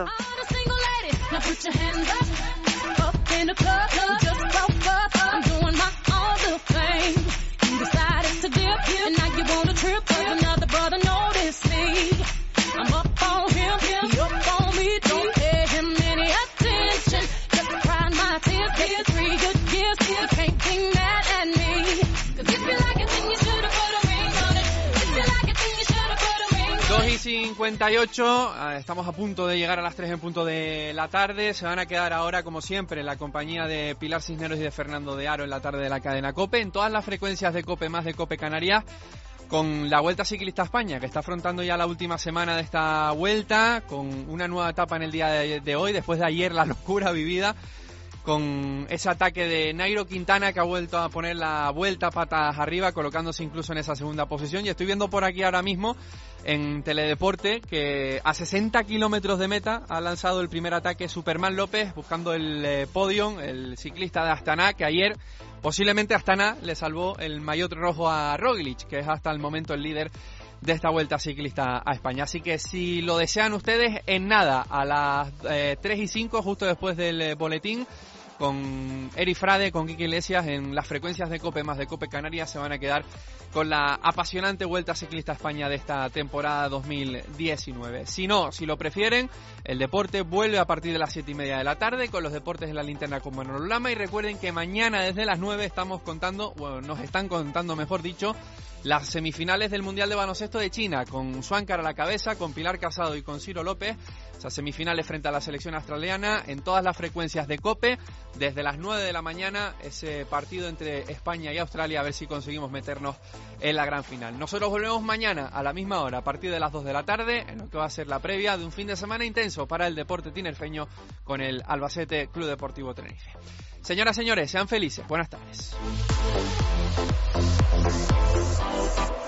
I'm up on him, he up on me, don't pay him any attention. Just crying my tears, get three good years, you can't be mad at me. Cause if you like it, then you should've put a ring on it. If you like it, then you should've put a ring on it. dos y cincuenta y ocho, estamos a punto de llegar a las tres en punto de la tarde. Se van a quedar ahora, como siempre, en la compañía de Pilar Cisneros y de Fernando de Aro en la tarde de la cadena COPE, en todas las frecuencias de COPE más de COPE Canarias, con la Vuelta Ciclista a España, que está afrontando ya la última semana de esta vuelta, con una nueva etapa en el día de, de hoy, después de ayer la locura vivida, con ese ataque de Nairo Quintana, que ha vuelto a poner la vuelta patas arriba, colocándose incluso en esa segunda posición. Y estoy viendo por aquí ahora mismo, en Teledeporte, que a sesenta kilómetros de meta ha lanzado el primer ataque Superman López, buscando el eh, podium, el ciclista de Astana, que ayer posiblemente Astana le salvó el maillot rojo a Roglic, que es hasta el momento el líder de esta Vuelta Ciclista a España. Así que si lo desean ustedes, en nada, a las eh, tres y cinco, justo después del eh, boletín, con Eri Frade, con Quique Iglesias en las frecuencias de COPE más de COPE Canarias. Se van a quedar con la apasionante Vuelta Ciclista a España de esta temporada dos mil diecinueve. Si no, si lo prefieren, el deporte vuelve a partir de las siete y media de la tarde con los deportes de la linterna con Manolo Lama. Y recuerden que mañana desde las nueve estamos contando, bueno, nos están contando, mejor dicho, las semifinales del Mundial de Baloncesto de China, con Swankar a la cabeza, con Pilar Casado y con Ciro López. Esas semifinales frente a la selección australiana en todas las frecuencias de COPE. Desde las nueve de la mañana, ese partido entre España y Australia, a ver si conseguimos meternos en la gran final. Nosotros volvemos mañana a la misma hora, a partir de las dos de la tarde, en lo que va a ser la previa de un fin de semana intenso para el deporte tinerfeño con el Albacete Club Deportivo Tenerife. Señoras, señores, sean felices. Buenas tardes.